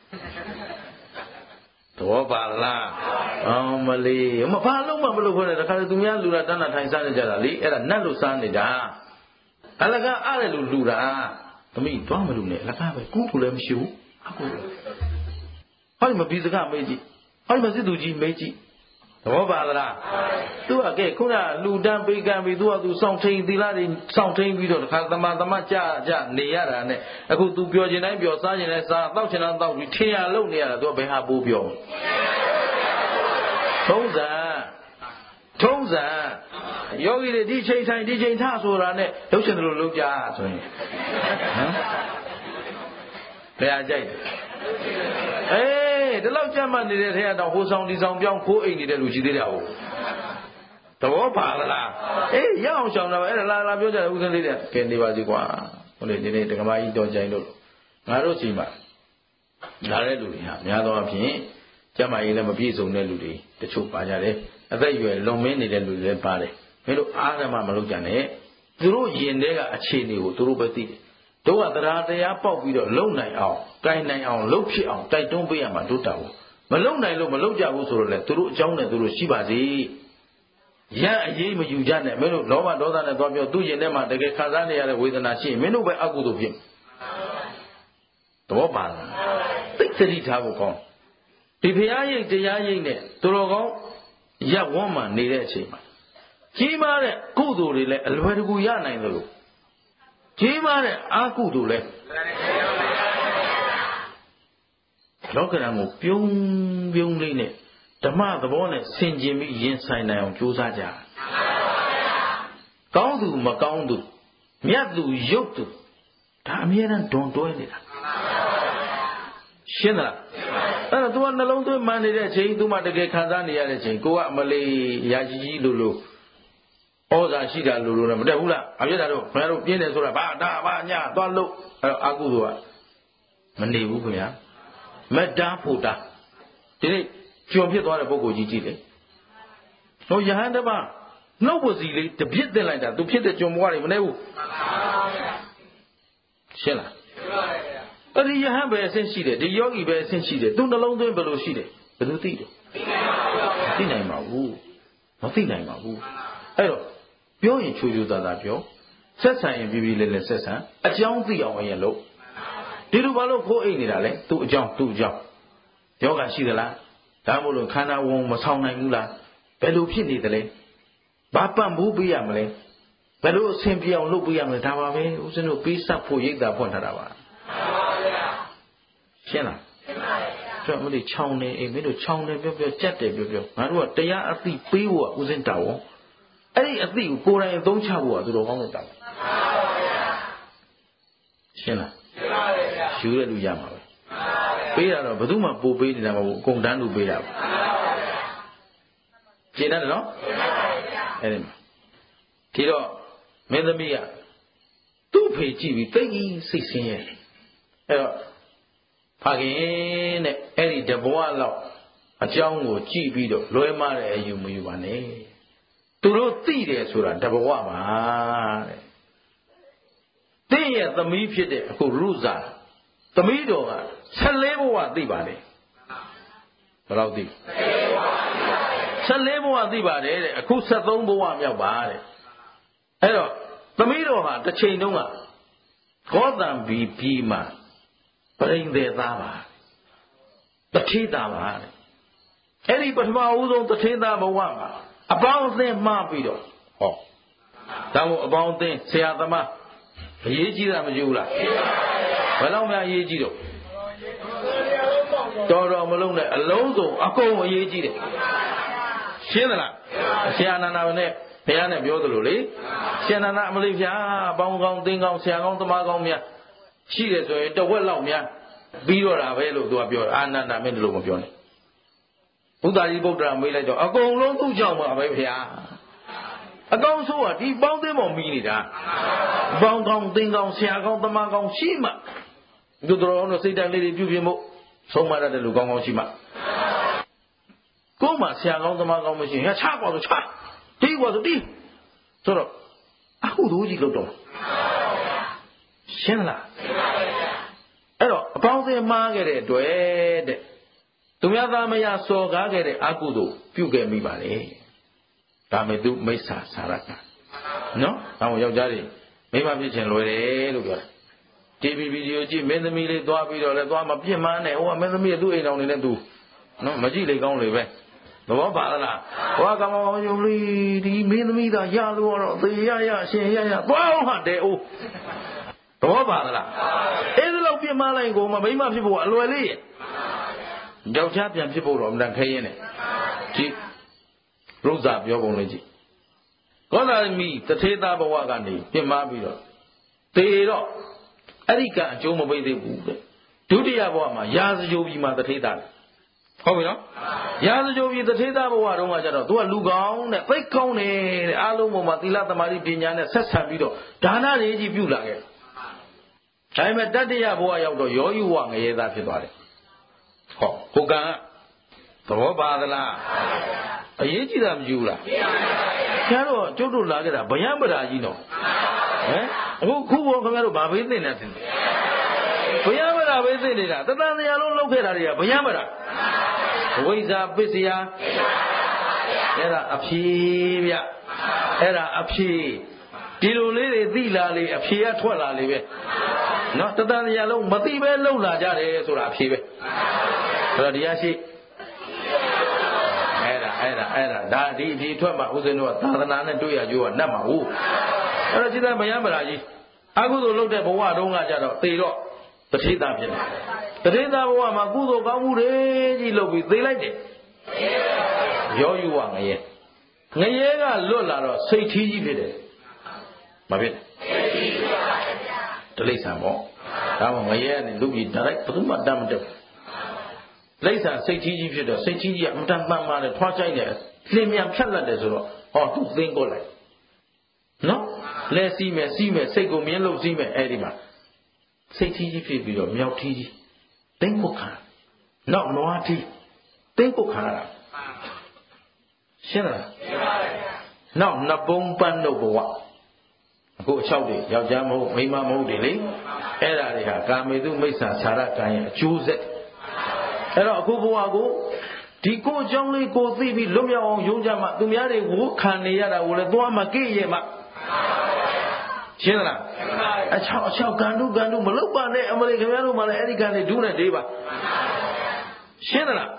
တော်ပါလားအောင်မလေးမဘာလို့မှမလုပ်ခွင့်နဲ့တခါတည်းသူများလူလာတန်းတာထိုင်စားနေကြတာလေအဲ့ဒါနတ်လို့စားနေတာအလကားအားတယ်လို့လူတာသမီးသွားမလို့နဲ့အလကားပဲကူးဖို့လည်းမရှိဘူးအခုဟောဒီမပြီးစကားမေးကြည့်ဟောဒီမစစ်သူကြီးမေးကြည့်သဘောပါလားသူကကဲခုနလူတန်းပေးကမ်းပြီးသူကသူစောင့်ထိန်သီလတွေစောင့်ထိန်ပြီးတော့တခါသမာသမကြကြနေရတာနဲ့အခုသူပြောချင်တိုင်းပြောစားချင်တိုင်းစားတောက်ချင်တိုင်းတောက်ပြီးထင်ရလုံနေရတာသူကဘယ်ဟာပိုးပြောထုံးစံထုံးစံယောဂီတွေဒီချိန်ထိုင်ဒီချိန်ထဆိုတာနဲ့လှုပ်ချင်တယ်လို့လှုပ်ကြဆိုရင်ဟမ်ဘယ်ဟာကြိုက်အေးဒီလောက်ကြမ်းမှနေတဲ့ထဲကတော့ဟိုဆောင်ဒီဆောင်ပြောင်းခိုးအိမ်နေတဲ့လူရှိသေးတယ်ဟုတ်သဘောပါလားအေးရအောင်ရှောင်တာပဲအဲ့ဒါလာလာပြောကြတယ်ဥစဉ်လေးတဲ့ကဲနေပါစီကွာဟိုလေဒီနေ့ဒကမာကြီးတော်ကြိုင်လို့ငါတို့စီမှာလာတဲ့လူတွေဟာများသောအားဖြင့်ကျမ်းမာရေးလည်းမပြည့်စုံတဲ့လူတွေတချို့ပါကြတယ်အသက်အရွယ်လွန်မင်းနေတဲ့လူတွေလည်းပါတယ်မင်းတို့အားရမှမလုပ်ကြနဲ့သူတို့ယင်တဲ့ကအခြေအနေကိုသူတို့ပဲသိတယ်တို့ကတရားတရားပေါက်ပြီးတော့လုံနိုင်အောင်ကိုင်နိုင်အောင်လှုပ်ဖြစ်အောင်တိုက်တွန်းပေးရမှာတို့တာဘူးမလုံနိုင်လို့မလုံကြဘူးဆိုတော့လေသူတို့အကြောင်းနဲ့သူတို့ရှိပါစေရအရေးမယူကြနဲ့မင်းတို့လောဘဒေါသနဲ့သွားပြောသူ့ရင်ထဲမှာတကယ်ခံစားနေရတဲ့ဝေဒနာရှိရင်မင်းတို့ပဲအကုသိုလ်ဖြစ်သဘောပါလားသိသတိထားဖို့ကောင်းဒီဘုရားရိပ်တရားရိပ်နဲ့သူတော်ကောင်းရပ်ဝန်းမှနေတဲ့အချိန်မှာကြီးမားတဲ့ကုသိုလ်တွေလည်းအလွယ်တကူရနိုင်တယ်လို့ကြီးမားတဲ့အကုသိုလ်လည်းလောကရန်ကိုပြုံးပြုံးလေးနဲ့ဓမ္မသဘောနဲ့ဆင်ခြင်ပြီးရင်ဆိုင်နိုင်အောင်ကြိုးစားကြကောင်းသူမကောင်းသူမြတ်သူရုပ်သူဒါအမြဲတမ်းဒွန်တွဲနေတာရှင်းလားအဲ့တော့ तू ကနှလုံးသွင်းမှန်နေတဲ့အချိန် तू မှတကယ်ခံစားနေရတဲ့အချိန်ကိုကအမလေးရာကြီးကြီးလို့လို့ဩဇာရှိတာလို့လို့လည်းမတက်ဘူးလားအပြစ်တာတော့ခင်ဗျားတို့ပြင်းတယ်ဆိုတာဘာဒါဘာညာသွားလို့အဲ့တော့အကုသိုလ်ကမနေဘူးခင်ဗျာမတ္တာဖို့တာဒီနေ့ကျွံဖြစ်သွားတဲ့ပုဂ္ဂိုလ်ကြီးကြည့်လေဟိုယဟန်တပါနှုတ်ပစီလေးတပြစ်တင်လိုက်တာ तू ဖြစ်တဲ့ကျွံဘွားတွေမနေဘူးရှင်းလားအဲ့ဒီယဟန်ပဲအဆင့်ရှိတယ်ဒီယောဂီပဲအဆင့်ရှိတယ် तू နှလုံးသွင်းဘယ်လိုရှိတယ်ဘယ်လိုသိတယ်သိနိုင်ပါဘူးမသိနိုင်ပါဘူးအဲ့တော့ပြောရင်ချူချူသာသာပြောဆက်ဆံရင်ပြီးပြီးလေးလေးဆက်ဆံအကြောင်းသိအောင်အရင်လို့ဒီလိုဘာလို့ခိုးအိတ်နေတာလဲသူ့အကြောင်းသူ့အကြောင်းယောဂရှိသလားဒါမို့လို့ခန္ဓာဝန်မဆောင်နိုင်ဘူးလားဘယ်လိုဖြစ်နေသလဲဘာပံ့ပိုးပေးရမလဲဘယ်လိုအဆင်ပြေအောင်လုပ်ပေးရမလဲဒါပါပဲဦးဇင်းတို့ပေးဆက်ဖို့ရိတ်တာဖွင့်ထားတာပါရှင်းလားရှင်းပါပြီကျွန်တော်မလို့ချောင်းနေအိမ်မင်းတို့ချောင်းနေပြောပြောကြက်တယ်ပြောပြောငါတို့ကတရားအသိပေးဖို့ကဦးဇင်းတောင်းအဲ့ဒီအသိကိုကိုယ်တိုင်အသုံးချဖို့ကသူတော်ကောင်းတဲ့တောင်းရှင်းလားရှင်းပါပြီယူရလူရမှာပဲပေးတာတော့ဘယ်သူမှပို့ပေးနေတာမဟုတ်ဘူးအကုန်တန်းလူပေးတာပါရှင်းတယ်နော်အဲ့ဒီမှာဒီတော့မင်းသမီးကသူ့ဖေကြည့်ပြီးတိတ်ကြီးစိတ်ဆင်းရဲအဲ့တော့ဖခင်တဲ့အဲ့ဒီတဘဝလောက်အကြောင်းကိုကြည့်ပြီးတော့လွဲမတဲ့အယူမယူပါနဲ့သူတို့သိတယ်ဆိုတာတဘဝပါတဲ့တင်းရဲ့သမီးဖြစ်တဲ့အခုရုဇာသမီးတော်ကဆယ်လေးဘဝသိပါလေဘယ်လောက်သိဆယ်လေးဘဝသိပါတယ်တဲ့အခုဆယ်သုံးဘဝမြောက်ပါတဲ့အဲ့တော့သမီးတော်ဟာတစ်ချိန်တုန်းကဂေါတံဘီပြီးမှပရိသေသားပါတထေးသားပါတဲ့အဲ့ဒီပထမဦးဆုံးတထေးသားဘဝမှာအပေါင်းအသင်းမှားပြီးတော့ဟောဒါမို့အပေါင်းအသင်းဆရာသမားအရေးကြီးတာမကြည့်ဘူးလားဘယ်တော့မှအရေးကြီးတော့တော်တော်မလုံးနဲ့အလုံးစုံအကုန်အရေးကြီးတယ်ရှင်းသလားဆရာနန္ဒာနဲ့ဘုရားနဲ့ပြောသလိုလေဆရာနန္ဒာအမလေးဖြာပေါင်းကောင်းသင်းကောင်းဆရာကောင်းသမားကောင်းများရှိတယ်ဆိုရင်တဝက်လောက်များပြီးတော့တာပဲလို့သူကပြောအာနန္ဒာမင်းတို့မပြောနဲ့ဘုဒ္ဓကြီးဗုဒ္ဓရာမေးလိုက်တော့အကုန်လုံးသူ့ကြောင့်ပါပဲဗျာအကောင်ဆိုးကဒီပေါင်းသိပေါ်မီးနေတာပေါင်းကောင်းသင်ကောင်းဆရာကောင်းသမားကောင်းရှိမှသူတော်တို့စိတ်တိုင်းလေးတွေပြုပြင်ဖို့ဆုံးမရတဲ့လူကောင်းကောင်းရှိမှကိုယ်မှဆရာကောင်းသမားကောင်းမရှိရင်ချကွာဆိုချတီးကွာဆိုတီးဆိုတော့အခုတို့ကြီးလို့တော့ရှင်းလားအဲ့တော့အပေါင်းအသင်းမှားခဲ့တဲ့အတွက်တဲ့သူများသားမရစော်ကားခဲ့တဲ့အကုသို့ပြုခဲ့မိပါလေဒါမဲ့သူမိစ္ဆာစာရကနော်။ဒါမှယောက်ျားတွေမိမဖြစ်ချင်လွယ်တယ်လို့ပြောတာ။ တီ ဗီ ဗီဒီယိုကြည့်မင်းသမီးလေးသွားပြီးတော့လဲသွားမပြစ်မှန်းနဲ့ဟိုကမင်းသမီးသူ့အိမ်တော်နေနဲ့သူနော်မကြည့်လေကောင်းလေပဲ။သဘောပါလား။ဟိုကကမောင်ယုံလီဒီမင်းသမီးသာရလို့တော့သေရရရှင်ရရသွားအောင်ဟာတဲ့အိုးသဘောပါလား။အဲ့ဒီလောက်ပြစ်မှန်းလိုက်ကိုမမိမဖြစ်ဖို့အလွယ်လေးရဲ့။ယောက်ျားပြန်ဖြစ်ဖို့တော့အမှန်ခဲရင်နဲ့ကြည့်ရုပ်စာပြောပုံလေးကြည့်ကောသာမီတထေသားဘဝကနေပြင်းမာပြီးတော့တေတော့အဲ့ဒီကအကျိုးမပေးသေးဘူးတဲ့ဒုတိယဘဝမှာရာဇဂိုပြည်မှာတထေသားဟုတ်ပြီနော်ရာဇဂိုပြည်တထေသားဘဝတုန်းကကျတော့သူကလူကောင်းတဲ့သိကောင်းတယ်တဲ့အားလုံးပေါ်မှာသီလသမာဓိပညာနဲ့ဆက်ဆံပြီးတော့ဒါနတွေကြီးပြုလာခဲ့ဒါပေမဲ့တတိယဘဝရောက်တော့ယောယုဝငရေသားဖြစ်သွားတယ်ဟောကိုကံကသဘောပါသလားအရေးကြီးတာမယူလားခင်ဗျားတို့ကျုပ်တို့လာခဲ့တာဗျံပရာကြီးနော်ဟမ်အခုခုဘောခင်ဗျားတို့ဗာဘေးသိနေတယ်ဗျံပရာဘေးသိနေတာတသံတရားလုံးလောက်ခဲ့တာတွေကဗျံပရာအဝိဇ္ဇာပစ္စယအဲ့ဒါအဖြေဗျအဲ့ဒါအဖြေဒီလိုလေးတွေသိလာလေအဖြေကထွက်လာလေပဲနော်တသံတရားလုံးမသိပဲလှုပ်လာကြတယ်ဆိုတာအဖြေပဲဆိုတော့တရားရှိအဲ့ဒါအဲ့ဒါဒါဒီဒီထွက်မှာဦးဇင်းတို့ကသာသနာနဲ့တွေ့ရကြိုးကနတ်မှာဟုတ်အဲ့တော့จิตဗျံပရာကြီးအကုသိုလ်လုပ်တဲ့ဘဝတုန်းကကြတော့သေတော့တထေသားဖြစ်တယ်တထေသားဘဝမှာကုသိုလ်ကောင်းမှုတွေကြီးလုပ်ပြီးသေလိုက်တယ်ရောယူဝငရဲငရဲကလွတ်လာတော့စိတ်ထီးကြီးဖြစ်တယ်မဖြစ်တလိ္ဆာပေါ့ဒါမှငရဲကနေလူကြီးဒါလိုက်ဘယ်သူမှတတ်မတက်လိ္ဆာစိတ်ကြီးကြီးဖြစ်တော့စိတ်ကြီးကြီးကအမတန်မှန်ပါတယ်ထွားကြိုက်တယ်လင်းမြန်ဖြတ်လက်တယ်ဆိုတော့ဟောသူသိင်းကိုလိုက်နော်လဲစီးမယ်စီးမယ်စိတ်ကိုမြင်းလို့စီးမယ်အဲ့ဒီမှာစိတ်ကြီးကြီးဖြစ်ပြီးတော့မြောက်ထီးကြီးသိင်းကိုခံနောက်နွားထီးသိင်းကိုခံရတာရှင်းလားရှင်းပါပြီနောက်နှစ်ပုံးပန်းတို့ဘဝအခုအချောက်တွေယောက်ျားမဟုတ်မိန်းမမဟုတ်တွေလေအဲ့ဒါတွေဟာကာမေတုမိစ္ဆာစာရကံရဲ့အကျိုးဆက်အဲ့တော့အခုဘဝကိုဒီကိုအကြောင်းလေးကိုသိပြီးလွတ်မြောက်အောင်ယုံကြမှာသူများတွေဝုခံနေရတာကိုလည်းသွားမကြည့်ရမှာရှင်းလားအချောက်အချောက်ကံတုကံတုမလုပ်ပါနဲ့အမလေးခင်ဗျားတို့မှလည်းအဲ့ဒီကံတွေဒုနဲ့ဒေးပါရှင်းလား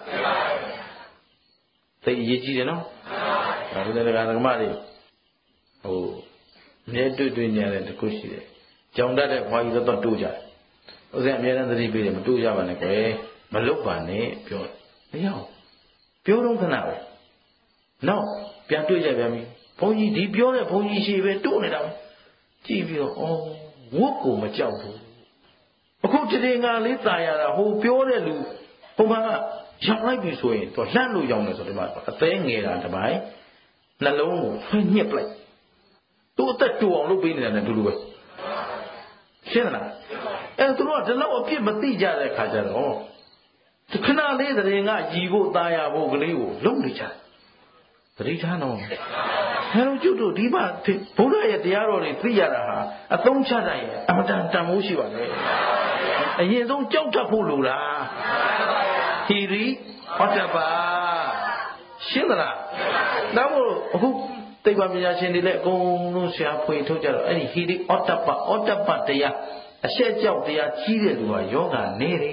သိအရေးကြီးတယ်နော်ဒါဆိုတဲ့ကံဓမ္မတွေဟိုမြဲတွေ့တွေ့နေရတဲ့တခုရှိတယ်ကြောင်တတ်တဲ့ဘွားကြီးတော့တိုးကြတယ်ဥစဉ်အမြဲတမ်းသတိပေးတယ်မတိုးကြပါနဲ့ကွယ်မလုတ်ပါနဲ့ပြောမရအောင်ပြောတော့ခဏပဲနောက်ပြန်တွေ့ကြပြန်ပြီဘုန်းကြီးဒီပြောတဲ့ဘုန်းကြီးရှိပဲတိုးနေတာကြည့်ပြီးတော့ဩဝတ်ကိုမကြောက်ဘူးအခုတည်ငါလေးตายရတာဟိုပြောတဲ့လူဟိုမှာရောက်လိုက်ပြီဆိုရင်တော့လှမ်းလို့ရောက်နေဆိုဒီမှာအသေးငယ်တာတစ်ပိုင်းနှလုံးကိုဖွင့်ညှစ်ပလိုက်သူ့အသက်တူအောင်လုပ်ပေးနေတာနဲ့တူတူပဲရှင်းလားအဲသူတို့ကဒီလောက်အပြစ်မသိကြတဲ့ခါကျတော့ခဏလေးတည်းငါညီဖို့ตายရဖို့ကလေးကိုလုံးနေကြတယ်သတိထားတော့ဟဲ့လို့ကျွတ်တို့ဒီမှာဘုရားရဲ့တရားတော်တွေသိရတာဟာအသုံးချတိုင်းအမတန်တန်မိုးရှိပါလေအရင်ဆုံးကြောက်တတ်ဖို့လိုတာဟီရီဟောတပါရှင်းသလားဒါမို့အခုသိပ္ပံပညာရှင်တွေလည်းအကုန်လုံးဆရာဖွေထုတ်ကြတော့အဲ့ဒီဟီရီဟောတပါဟောတပါတရားအရှက်ကြောက်တရားကြီးတဲ့လူကယောဂနေတယ်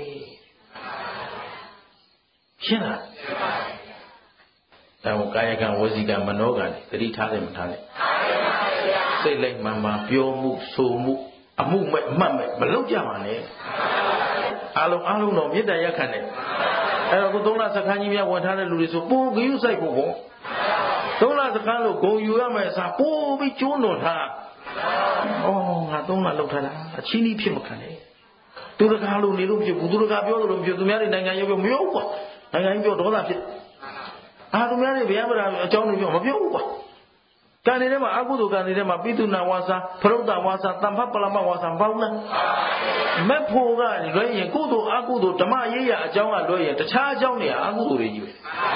ရှင်းလားဒါကိုကာယကံဝစီကံမနောကံသတိထားတယ်မထားနဲ့စိတ်လိုက်မှန်မှန်ပြောမှုဆိုမှုအမှုမဲ့အမှတ်မဲ့မလုပ်ကြပါနဲ့အားလုံးအားလုံးတော့မေတ္တာရက်ခံတယ်အဲ့တော့ခုသုံးလစခန်းကြီးများဝင်ထားတဲ့လူတွေဆိုပို့ဂယုစိုက်ဖို့ပေါ့သုံးလစခန်းလို့ဂုံယူရမယ်အစားပို့ပြီးကျိုးတော်ထားဩငါသုံးလလောက်ထားတာအချင်းကြီးဖြစ်မခံနဲ့သူတကားလို့နေလို့ဖြစ်ဘူးသူတကားပြောလို့ဖြစ်သူများတွေနိုင်ငံရေးပြောမပြောဘူးကွာနိုင်ငံရေးပြောဒေါသဖြစ်အာသူများတွေဗျာမရာအကြောင်းတွေပြောမပြောဘူးကွာကံတွေထဲမှာအကုသိုလ်ကံတွေထဲမှာပိသုနာဝါစာဖရုဒ္ဓဝါစာတမ္ဖပလမဝါစာပေါင်းလားမက်ဖို့ကလွဲရင်ကုသိုလ်အကုသိုလ်ဓမ္မရေးရအကြောင်းကလွဲရင်တခြားအကြောင်းတွေအကုသိုလ်တွေကြီးပဲ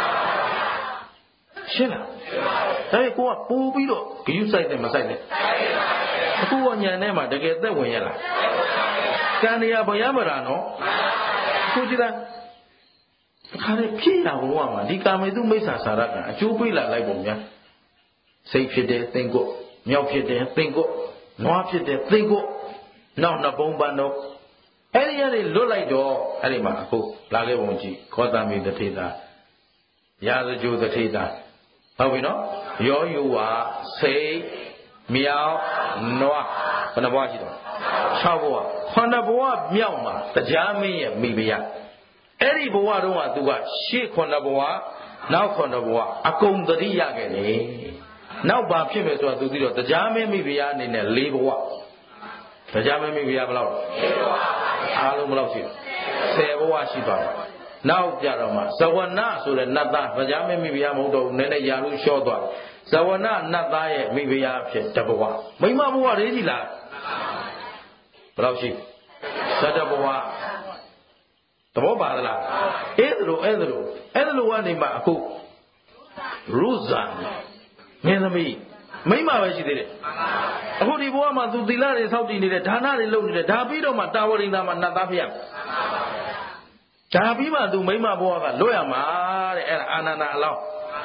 ရှင်းလားဒါပေမဲ့ကိုကပို့ပြီးတော့ဂယုစိုက်တယ်မစိုက်နဲ့အခုကညာထဲမှာတကယ်သက်ဝင်ရလားကံတွေကဗျာမရာနော်ကိုကြည့်လားအခါနဲ့ဖြစ်ရဘဝမှာဒီကာမေတုမိစ္ဆာစာရကအကျိုးပေးလာလိုက်ပုံများစိတ်ဖြစ်တယ်သင်္ကုတ်မြောက်ဖြစ်တယ်သင်္ကုတ်နွားဖြစ်တယ်သင်္ကုတ်နောက်နှစ်ပုံပန်းတော့အဲ့ဒီကနေလွတ်လိုက်တော့အဲ့ဒီမှာအခုလာခဲ့ပုံကြည့်ခောတမိတထေတာရာဇကြိုတထေတာဟုတ်ပြီနော်ရောယုဝါစိတ်မြောက်နွားဘယ်နှဘဝရှိတော့၆ဘဝခုနှစ်ဘဝမြောက်မှာတရားမင်းရဲ့မိဖုရားအဲ့ဒီဘဝတုန်းကသူကရှေ့ခုနှစ်ဘဝနောက်ခုနှစ်ဘဝအကုန်တတိရခဲ့လေနောက်ဘာဖြစ်မယ်ဆိုတာသူသိတော့တရားမင်းမိဖုရားအနေနဲ့၄ဘဝတရားမင်းမိဖုရားဘယ်လောက်၄ဘဝအားလုံးဘယ်လောက်ရှိလဲ၁၀ဘဝရှိသွားတယ်နောက်ကြတော့မှဇဝနဆိုတဲ့နတ်သားတရားမင်းမိဖုရားမဟုတ်တော့ဘူးနည်းနည်းရာလို့ရှော့သွားတယ်ဇဝနနတ်သားရဲ့မိဖုရားဖြစ်တဘဝမိမဘဝလေးကြီးလားဘယ်လောက်ရှိဇတဘဝသဘောပါသလားအဲ့ဒါလိုအဲ့ဒါလိုအဲ့ဒါလိုကနေမှအခုရုဇာမင်းသမီးမိမပဲရှိသေးတယ်အခုဒီဘဝမှာသူသီလတွေစောင့်တည်နေတယ်ဒါနတွေလုပ်နေတယ်ဒါပြီးတော့မှတာဝရိန္ဒာမှာနတ်သားဖြစ်ရဒါပြီးမှသူမိမဘဝကလွတ်ရမှာတဲ့အဲ့ဒါအာနန္ဒာအလောင်း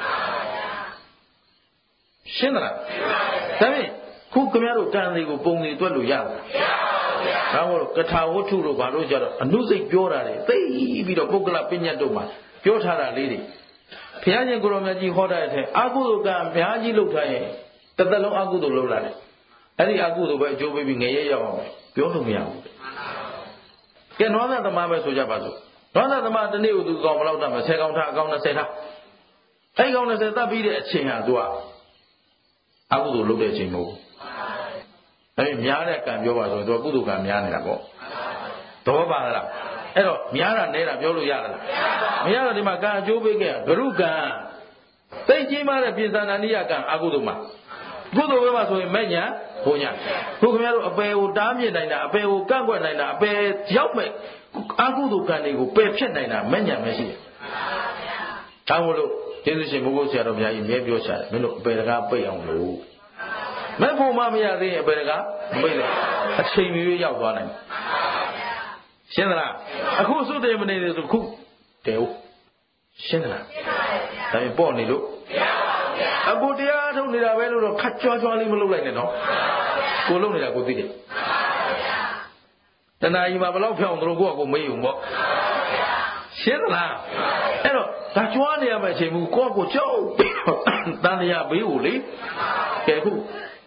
ရှင်းသလားဒါဖြင့်ခုခင်ဗျားတို့ကံတွေကိုပုံတွေတွက်လို့ရလားဒါမို့ကထာဝတ္ထုတို့ဘာလို့ကြတော့အနုစိတ်ပြောတာတွေသိပြီးတော့ပုဂ္ဂလပညတ်တို့မှာပြောထားတာလေးတွေဘုရားရှင်ကိုရောမြတ်ကြီးဟောတဲ့အထက်အကုသိုလ်ကံအများကြီးလုပ်ထားရင်တစ်သက်လုံးအကုသိုလ်လုပ်လာတယ်အဲ့ဒီအကုသိုလ်ပဲအကျိုးပေးပြီးငရဲရောက်အောင်ပြောလို့မရဘူးကဲနွားသားသမားပဲဆိုကြပါစို့နွားသားသမားတစ်နေ့ကိုသူကောင်ဘယ်လောက်တတ်မလဲဆယ်ကောင်ထားအကောင်၂၀ထားအဲ့ကောင်၂၀တတ်ပြီးတဲ့အချိန်ဟာသူကအကုသိုလ်လုပ်တဲ့အချိန်မဟုတ်ဘူးအဲ့ဒီများတဲ့ကံပြောပါဆိုတော့ကုသိုလ်ကံများနေတာပေါ့သဘောပါလားအဲ့တော့များတာနဲတာပြောလို့ရလားမရတော့ဒီမှာကံအကျိုးပေးခဲ့ဂရုကံသိကြီးမားတဲ့ပြင်သနာနိယကံအကုသိုလ်မှာကုသိုလ်ပဲမှာဆိုရင်မဲ့ညာဘုံညာခုခင်ဗျားတို့အပယ်ကိုတားမြစ်နိုင်တာအပယ်ကိုကန့်ကွက်နိုင်တာအပယ်ရောက်မဲ့အကုသိုလ်ကံတွေကိုပယ်ဖြစ်နိုင်တာမဲ့ညာမရှိဘူးဒါမို့လို့ကျေးဇူးရှင်ဘုရားဆရာတော်ဘုရားကြီးမြဲပြောချတယ်မင်းတို့အပယ်တကားပိတ်အောင်လို့မဲ့ဖို့မမရသေးရင်အပယ်တကားမပိတ်တော့အချိန်မီရောက်သွားနိုင်ရှင်းသလားအခုသုတေမနေတယ်ဆိုခုတဲဟုတ်ရှင်းသလားဒါပေပေါ့နေလို့အခုတရားထုတ်နေတာပဲလို့တော့ခက်ကြွားကြွားလေးမလုပ်လိုက်နဲ့နော်ကိုလုပ်နေတာကိုသိတယ်တဏှာကြီးမှာဘယ်လောက်ဖြောင်းတို့ကိုကကိုမေးုံပေါ့ရှင်းသလားအဲ့တော့ဒါကြွားနေရမယ့်အချိန်ဘူးကိုကကိုကြောက်တန်လျာဘေးကိုလေကဲခု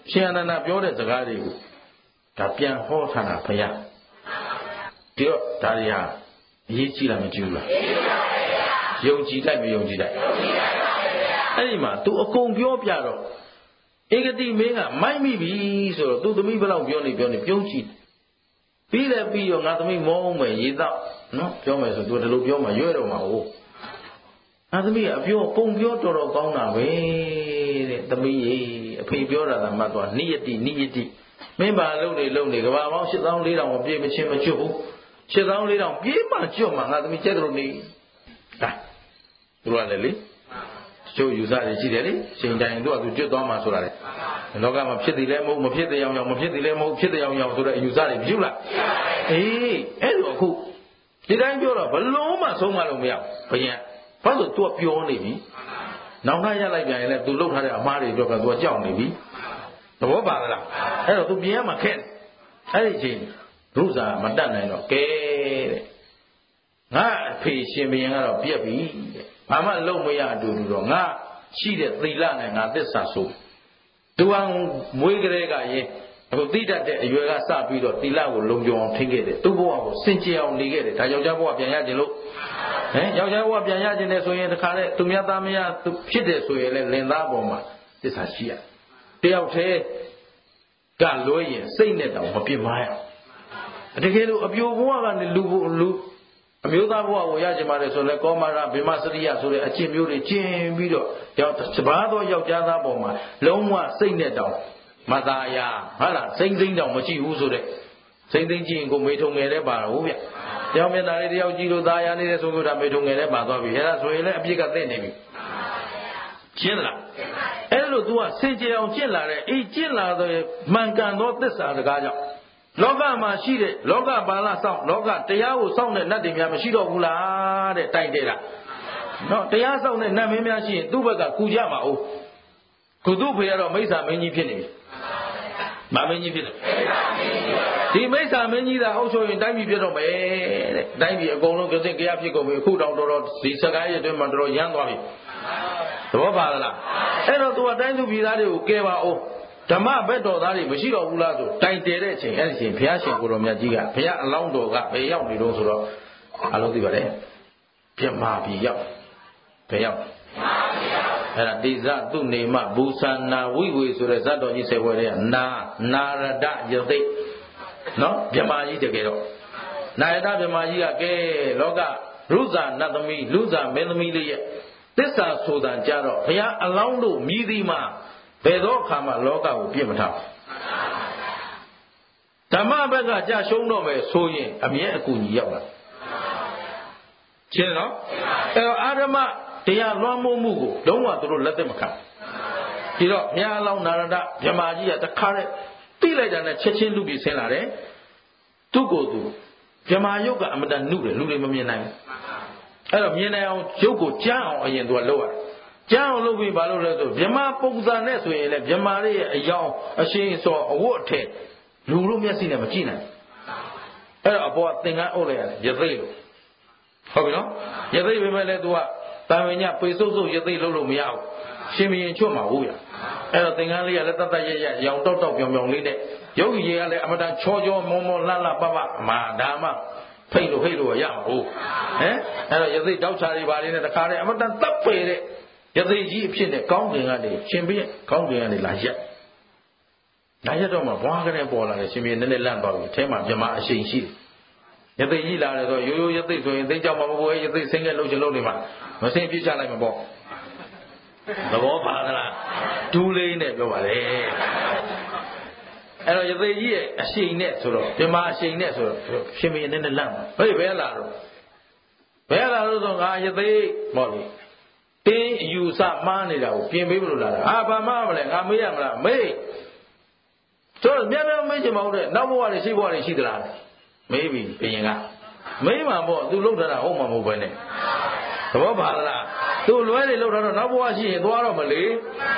ရှင်အနန္ဒပြောတဲ့စကားတွေကိုဒါပြန်ဟောထားတာဘုရားဒီတော့ဒါတွေဟာအရေးကြီးလားမကြီးဘူးလားယုံကြည်တိုက်မယုံကြည်တိုက်အဲ့ဒီမှာ तू အကုန်ပြောပြတော့ဧကတိမင်းကမိုက်မိပြီဆိုတော့ तू သမီးဘယ်လောက်ပြောနေပြောနေပြုံးကြည့်ပြီးလည်းပြီးရောငါသမီးမောင်းမယ်ရေတော့နော်ပြောမယ်ဆို तू ဒီလိုပြောမှရွဲ့တော့မှာဟုတ်ငါသမီးကအပြောပုံပြောတော်တော်ကောင်းတာပဲတဲ့သမီးရေအဖေပြောတာကမှတ်သွားနိယတိနိယတိမင်းပါလုံနေလုံနေကဘာပေါင်း ရှစ်သောင်းလေးထောင်မပြေမချင်းမကျွတ်ဘူး ရှစ်သောင်းလေးထောင်ပြေးမှကျွတ်မှငါသမီးကျက်လို့နေဒါသူကလည်းလေကျိုးယူစားရရှိတယ်လေချိန်တိုင်းသူကသူကျွတ်သွားမှဆိုတာလေလောကမှာဖြစ်တယ်လည်းမဟုတ်မဖြစ်တယ်အောင်အောင်မဖြစ်တယ်လည်းမဟုတ်ဖြစ်တယ်အောင်အောင်ဆိုတဲ့အယူစားတွေပြုလားအေးအဲ့လိုအခုဒီတိုင်းပြောတော့ဘလုံးမှဆုံးမလို့မရဘူးဘယံဘာလို့ तू ပြောနေပြီနောက်ထပ်ရလိုက်ပြန်ရင်လည်း तू လှုပ်ထားတဲ့အမားတွေအတွက်က तू ကြောက်နေပြီသဘောပါလားအဲ့တော့ तू ပြင်ရမှာခက်အဲ့ဒီအချိန်ရုဇာမတတ်နိုင်တော့ကဲတဲ့ငါအဖေရှင်ဘုရင်ကတော့ပြက်ပြီတဲ့ဘာမှလုံးမရအတူတူတော့ငါရှိတဲ့သီလနဲ့ငါသစ္စာဆိုသူအောင်မွေးကလေးကရင်အခုသိတတ်တဲ့အရွယ်ကစပြီးတော့သီလကိုလုံခြုံအောင်ထိန်းခဲ့တယ်သူ့ဘဝကိုစင်ကြယ်အောင်နေခဲ့တယ်ဒါယောက်ျားဘဝပြန်ရခြင်းလို့ဟမ်ယောက်ျားဘဝပြန်ရခြင်းနဲ့ဆိုရင်တခါလေသူမြတ်သားမယားသူဖြစ်တယ်ဆိုရင်လည်းလင်သားပေါ်မှာသစ္စာရှိရတယောက်တည်းကလွှဲရင်စိတ်နဲ့တောင်မပြစ်မှားရတကယ်လို့အပြိုဘဝကနေလူလူအမျိုးသားဘဝကိုရကြမှာလေဆိုလဲကောမာရဗေမစရိယဆိုတဲ့အကျင့်မျိုးတွေကျင့်ပြီးတော့ယောက်စပါးသောယောက်ျားသားပေါ်မှာလုံးဝစိတ်နဲ့တောင်မသာယာဟုတ်လားစိမ့်သိမ့်တောင်မကြည့်ဘူးဆိုတဲ့စိမ့်သိမ့်ကြည့်ရင်ကိုမေထုံငယ်တဲ့ပါတော့ဗျတယောက်မျက်နှာလေးတယောက်ကြည့်လို့သာယာနေတဲ့ဆိုကြတာမေထုံငယ်တဲ့ပါသွားပြီအဲ့ဒါဆိုရင်လည်းအပြစ်ကသိနေပြီရှင်းလားအဲ့လို तू ကစင်ကြယ်အောင်ကျင့်လာတဲ့အေးကျင့်လာတဲ့မှန်ကန်သောသစ္စာစကားကြောင့်လောကမှာရှိတဲ့လောကပါဠစောင့်လောကတရားကိုစောင့်တဲ့နတ်တွေများမရှိတော့ဘူးလားတဲ့တိုင်တယ်လားနော်တရားစောင့်တဲ့နတ်မင်းများရှိရင်သူ့ဘက်ကကူကြမှာ哦ကုသူဖေရတော့မိစ္ဆာမင်းကြီးဖြစ်နေပြီမမင်းကြီးဖြစ်တယ်ဒီမိစ္ဆာမင်းကြီးသာအုပ်ချုပ်ရင်တိုင်းပြည်ပြတ်တော့မယ်တဲ့တိုင်းပြည်အကုန်လုံးကြစိတ်ကြရဖြစ်ကုန်ပြီအခုတောင်တော်တော်ဒီစကားရဲ့အတွင်းမှာတော်တော်ရမ်းသွားပြီသဘောပါလားအဲ့တော့ तू ကတိုင်းသူပြည်သားတွေကိုကဲပါအောင်ဓမ္မဘက်တော်သားတွေမရှိတော့ဘူးလားဆိုတိုင်တယ်တဲ့အချိန်အဲ့ဒီအချိန်ဘုရားရှင်ကိုတော်မြတ်ကြီးကဘုရားအလောင်းတော်ကဘယ်ရောက်နေတော့ဆိုတော့အလုံးသိပါတယ်ပြမပြည်ရောက်ဘယ်ရောက်အဲ့ဒါတိဇသူနေမဘူသနာဝိဝေဆိုတဲ့ဇတ်တော်ကြီးဆယ်ပွဲတွေကနာနာရဒယသိနော်ပြမကြီးတကယ်တော့နာရဒပြမကြီးကကဲလောကရုဇာနတ်သမီးလူဇာမင်းသမီးလေးရဲ့သစ္စာဆိုတာကြတော့ဘုရားအလောင်းတို့မြည်သည်မှာဘယ်သောအခါမှလောကကိုပြစ်မထားဓမ္မဘက်ကကြာရှုံးတော့မယ်ဆိုရင်အမြဲအကူကြီးရောက်လာရှင်းနော်အဲတော့အာရမတရားလွှမ်းမိုးမှုကိုလုံးဝသူတို့လက်သက်မခံဒီတော့ဘုရားအလောင်းနာရဒမြမကြီးကတခါတည်းတိလိုက်တာနဲ့ချက်ချင်းလူပြီးဆင်းလာတယ်သူ့ကိုယ်သူမြမယုတ်ကအမတန်နှုတယ်လူတွေမမြင်နိုင်ဘူးအဲ့တော့မြင်နိုင်အောင်ရုပ်ကိုကြားအောင်အရင်သူကလုပ်ရတယ်ကြားအောင်လုပ်ပြီးဘာလို့လဲဆိုဗြဟ္မာပုံစံနဲ့ဆိုရင်လည်းဗြဟ္မာရဲ့အယောင်အရှိန်စောအဝတ်အထည်လူတို့မျက်စိနဲ့မကြည့်နိုင်အဲ့တော့အပေါ်ကသင်္ကန်းအုပ်လိုက်ရတယ်ရသိလို့ဟုတ်ပြီနော်ရသိပေမဲ့လည်းသူကတန်ဝင်ညပေစုပ်စုပ်ရသိလို့လို့မရဘူးရှင်မရင်ချွတ်မှာဟုတ်ရအဲ့တော့သင်္ကန်းလေးကလည်းတတ်တတ်ရရရောင်တောက်တောက်ပြောင်ပြောင်လေးနဲ့ရုပ်ကြီးကလည်းအမတန်ချောချောမောမောလှလှပပမာဒါမှဖိတ်လို့ဖိတ်လို့ရမှာဟုတ်ဟမ်အဲ့တော့ရသိတောက်ချာတွေပါလေးနဲ့တခါတည်းအမတန်တပ်ပေတဲ့ရသိကြီးအဖြစ်နဲ့ကောင်းကင်ကနေရှင်ပြည့်ကောင်းကင်ကနေလာရက်လာရက်တော့မှဘွားကလေးပေါ်လာတယ်ရှင်ပြည့်နည်းနည်းလန့်သွားပြီအထဲမှာမြမအရှိန်ရှိတယ်ရသိကြီးလာတယ်ဆိုရိုးရိုးရသိဆိုရင်သိကြောက်မှာမဟုတ်ဘူးရသိဆင်းရဲလို့ချင်လို့နေမှာမဆင်းပြချလိုက်မှာပေါ့သဘောပါသလားဒူးလေးနဲ့ပြောပါလေအဲ့တော့ရသိကြီးရဲ့အရှိန်နဲ့ဆိုတော့မြမအရှိန်နဲ့ဆိုတော့ရှင်ပြည့်နည်းနည်းလန့်သွားဟေးဘယ်လာတော့ဘယ်လာလို့ဆိုငါရသိမော်လေတင်းအယူဆမှားနေတာကိုပြင်ပေးမလို့လာတာအာဘာမှမလဲငါမေးရမလားမေးတို့မြတ်မြတ်မေးချင်မဟုတ်တဲ့နောက်ဘဝတွေရှိဘဝတွေရှိသလားမေးပြီဘုရင်ကမေးမှာပေါ့သူလှုပ်ထားတာဟုတ်မှာမဟုတ်ပဲနဲ့သဘောပါလားသူလွဲတွေလှုပ်ထားတော့နောက်ဘဝရှိရင်သွားတော့မလေ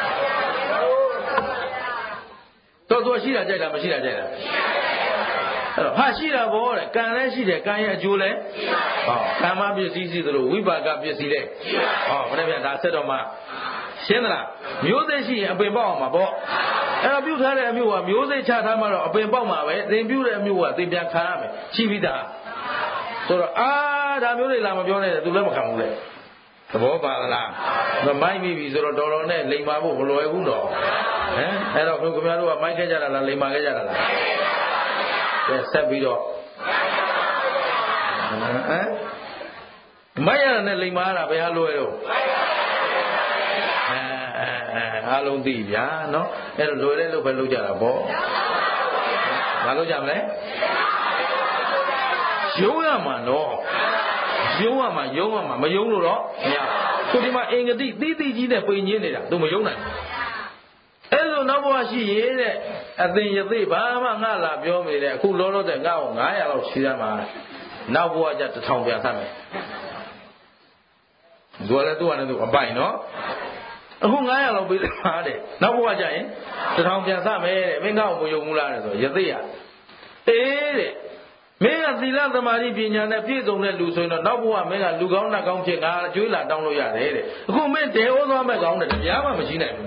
တော့သူရှိတာကြိုက်တာမရှိတာကြိုက်တာအဲ့တော့ဟာရှိတာဗောတဲ့ကံလည်းရှိတယ်ကံရဲ့အကျိုးလည်းဟောကမ္မပစ္စည်းရှိသလိုဝိပါကပစ္စည်းလည်းဟောဘယ်နဲ့ပြန်ဒါဆက်တော့မှရှင်းသလားမျိုးသိရှိရင်အပင်ပေါက်အောင်မှာဗောအဲ့တော့ပြုတ်ထားတဲ့အမျိုးကမျိုးစိတ်ချထားမှတော့အပင်ပေါက်မှာပဲသင်ပြုတ်တဲ့အမျိုးကသင်ပြန်ခံရမယ်ရှိပြီးသားဆိုတော့အာဒါမျိုးတွေလာမပြောနဲ့သူလည်းမခံဘူးလေသဘောပါလားမမိုက်မိပြီဆိုတော့တော်တော်နဲ့လိမ်မာဖို့မလွယ်ဘူးတော့ဟမ်အဲ့တော့ခင်ဗျားတို့ကမိုက်ခဲ့ကြတာလားလိမ်မာခဲ့ကြတာလားကဲဆက်ပြီးတော့ဟမ်မိုက်ရတဲ့လိမ်မာရတာဘယ်ဟာလွယ်တော့အဲအားလုံးသိဗျာနော်အဲ့တော့လွယ်တဲ့လို့ပဲလုပ်ကြတာပေါ့မလုပ်ကြမလဲရုံးရမှာနော်ယုံရမှာယုံရမှာမယုံလို့တော့မရဘူးဒီမှာအင်္ဂတိသီးသီးကြီးနဲ့ပိန်ညင်းနေတာသူမယုံနိုင်အဲ့လိုနောက်ဘဝရှိရဲ့တဲ့အသင်ယသိဘာမှငါလာပြောမိတယ်အခုလောလောဆယ်ငါ့ကိုငါးရာလောက်ရှိသမှာနောက်ဘဝကျတစ်ထောင်ပြန်သတ်မယ်သူကလည်းသူ့ဟာနဲ့သူအပိုင်နော်အခုငါးရာလောက်ပေးမှာတဲ့နောက်ဘဝကျရင်တစ်ထောင်ပြန်သတ်မယ်တဲ့မင်းငါ့ကိုမယုံဘူးလားတဲ့ဆိုယသိရအေးတဲ့မင်းကသီလသမာဓိပညာနဲ့ပြည့်စုံတဲ့လူဆိုရင်တော့နောက်ဘဝမင်းကလူကောင်းနှက်ကောင်းဖြစ်ငါအကျွေးလာတောင်းလို့ရတယ်တဲ့အခုမင်းတဲဩသွားမဲ့ကောင်းတယ်တရားမှမရှိနိုင်ဘူး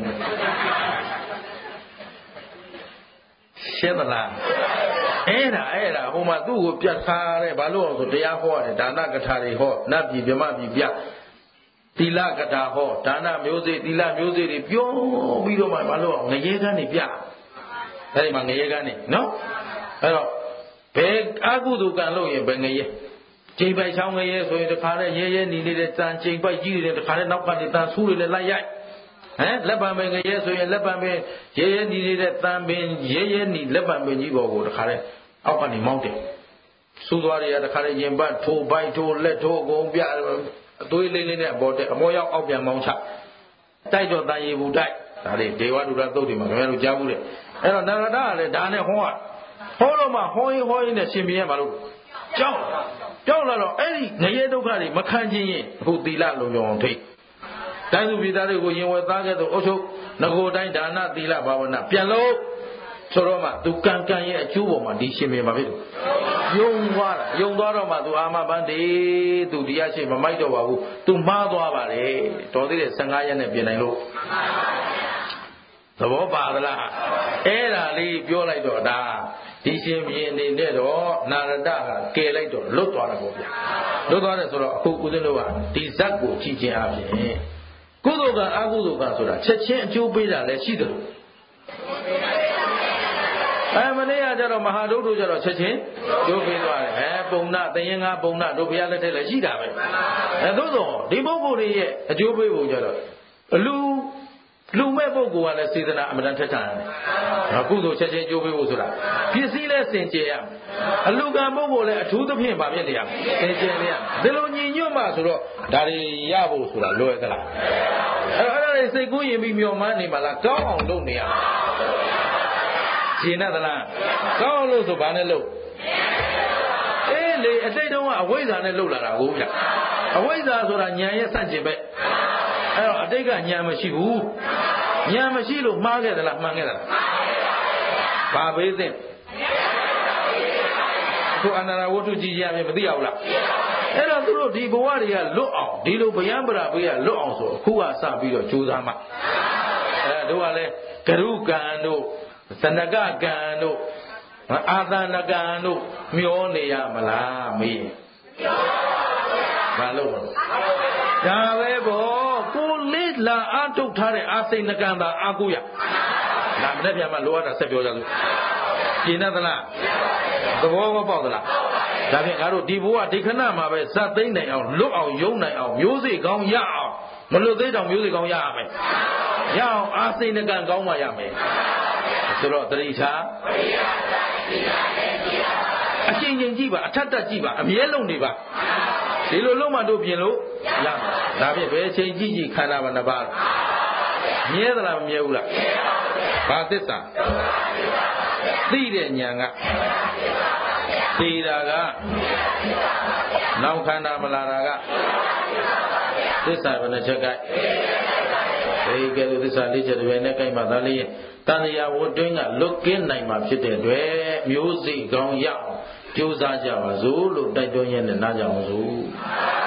ရှင်းသလားအဲ့ဒါအဲ့ဒါဟိုမှာသူ့ကိုပြတ်ထားတဲ့ဘာလို့အောင်ဆိုတရားဟောရတယ်ဒါနကထာတွေဟောနတ်ပြည်ဗြဟ္မပြည်ပြသီလကထာဟောဒါနမျိုးစေ့သီလမျိုးစေ့တွေပြောပြီးတော့မှဘာလို့အောင်ငရေကန်းနေပြအဲ့ဒီမှာငရေကန်းနေနော်အဲ့တော့ဘယ်အကုသိုလ်ကံလို့ရင်ဘယ်ငရဲချိန်ပိုက်ချောင်းငရဲဆိုရင်တခါနဲ့ရဲရဲနီနေတဲ့တန်ချိန်ပိုက်ကြီးနေတဲ့တခါနဲ့နောက်ကနေတန်ဆူးတွေနဲ့လိုက်ရိုက်ဟမ်လက်ပံပင်ငရဲဆိုရင်လက်ပံပင်ရဲရဲနီနေတဲ့တန်ပင်ရဲရဲနီလက်ပံပင်ကြီးပေါ်ကိုတခါနဲ့အောက်ကနေမောင်းတယ်ဆူသွားတွေကတခါနဲ့ရင်ပတ်ထိုးပိုက်ထိုးလက်ထိုးအကုန်ပြအသွေးလေးလေးနဲ့အပေါ်တက်အမောရောက်အောက်ပြန်မောင်းချတိုက်တော့တန်ရီဘူးတိုက်ဒါတွေဒေဝဒုရသုတ်တွေမှာခင်ဗျားတို့ကြားဘူးတဲ့အဲ့တော့နရဒကလည်းဒါနဲ့ဟောဟောတော့မှဟောရင်ဟောရင်နဲ့ရှင်ပြင်းရမှာလို့ကြောက်ကြောက်လာတော့အဲ့ဒီငရဲဒုက္ခတွေမခံခြင်းရင်အခုသီလလုံုံအောင်ထိတ်တိုင်းသူပြည်သားတွေကိုရင်ဝယ်သားခဲ့သောအုပ်ချုပ်ငကိုတိုင်းဒါနသီလဘာဝနာပြန်လို့ဆိုတော့မှသူကံကံရဲ့အကျိုးပေါ်မှာဒီရှင်ပြင်းမှာဖြစ်လို့ယုံသွားတာယုံသွားတော့မှသူအာမပန်းတေသူတရားရှိမမိုက်တော့ပါဘူးသူမှားသွားပါလေတော်သေးတယ်ဆယ်ငါးရက်နဲ့ပြင်နိုင်လို့သဘောပါသလားအဲ့ဒါလေးပြောလိုက်တော့ဒါဒီရှင်မြင်းနေနဲ့တော့နာရတကကယ်လိုက်တော့လွတ်သွားတာပေါ့ဗျာလွတ်သွားတယ်ဆိုတော့အခုဦးဇင်းတို့ကဒီဇက်ကိုကြည့်ခြင်းအပြင်ကုသိုလ်ကအကုသိုလ်ကဆိုတာချက်ချင်းအကျိုးပေးတာလည်းရှိတယ်အဲမနေ့ကကျတော့မဟာဒုက္ခကျတော့ချက်ချင်းကျိုးပေးသွားတယ်အဲပုံနာတရင်္ဂါပုံနာတို့ဘုရားလက်ထက်လည်းရှိတာပဲအဲသို့သောဒီပုဂ္ဂိုလ်တွေရဲ့အကျိုးပေးဖို့ကျတော့အလူလူမဲ့ပုဂ္ဂိုလ်ကလည်းစေတနာအမှန်တန်ထက်ထန်တယ်။အခုဆိုချက်ချင်းကြိုးပေးဖို့ဆိုတာပစ္စည်းလည်းစင်ကြယ်ရမယ်။အလူကံပုဂ္ဂိုလ်လည်းအထူးသဖြင့်ဗာဖြစ်နေရမယ်။စင်ကြယ်နေရမယ်။ဒီလိုညီညွတ်မှဆိုတော့ဒါတွေရဖို့ဆိုတာလွယ်သလား။အဲ့ဒါတွေစိတ်ကူးရင်ပြီးမျောမှန်းနေမှလားကောင်းအောင်လုပ်နေရမယ်။ရှင်းသလား။ကောင်းအောင်လုပ်ဆိုဘာနဲ့လုပ်။အေးလေအတိတ်တုန်းကအဝိဇ္ဇာနဲ့လုပ်လာတာကိုဗျ။အဝိဇ္ဇာဆိုတာဉာဏ်ရဲ့ဆန့်ကျင်ဘက်အဲ့တော့အတိတ်ကညာမရှိဘူးညာမရှိလို့မှားခဲ့သလားမှန်ခဲ့သလားဘာပေးသင့်ခုအနန္တဝတ္ထုကြည့်ရပြီမသိရဘူးလားအဲ့တော့သူတို့ဒီဘဝတွေကလွတ်အောင်ဒီလိုဗျံပရာပေးရလွတ်အောင်ဆိုအခုကစပြီးတော့ကြိုးစားမှအဲတို့ကလည်းဂရုကံတို့သနကကံတို့အာသနကံတို့မျောနေရမလားမေးဘာလို့ဒါပဲပေါ့ကိုလေးလာအထုတ်ထားတဲ့အာစိန်နကံသာအာကိုရဒါမနေ့ပြန်မှလောရတာဆက်ပြောကြစို့ရှင်းသလားသဘောမပေါက်သလားဒါဖြင့်ငါတို့ဒီဘဝဒီခဏမှာပဲဇတ်သိမ့်နိုင်အောင်လွတ်အောင်ယုံနိုင်အောင်မျိုးစေ့ကောင်းရအောင်မလွတ်သေးတော့မျိုးစေ့ကောင်းရရမယ်ရအောင်အာစိန်နကံကောင်းမှရမယ်ဆိုတော့တတိချာအချင်းချင်းကြည့်ပါအထက်တက်ကြည့်ပါအမြဲလုံးနေပါဒီလိုလုံးမှတို့ပြင်လို့ရမှာဒါဖြင့်ဘယ်ချိန်ကြည့်ကြည့်ခန္ဓာဘာနှစ်ပါးမြဲသလားမမြဲဘူးလားဘာသစ္စာသိတဲ့ဉာဏ်ကသိတာကနောက်ခန္ဓာမလာတာကသစ္စာဘယ်နှချက်ကဲဒီကဲလို့သစ္စာလေးချက်တွေနဲ့ကြိုက်မှသာလေးရင်တန်ရာဝတ္တွင်းကလွတ်ကင်းနိုင်မှာဖြစ်တဲ့အတွက်မျိုးစိကောင်းရအောင်ကြိုးစားကြပါစို့လို့တိုက်တွန်းရတဲ့နားကြအောင်စို့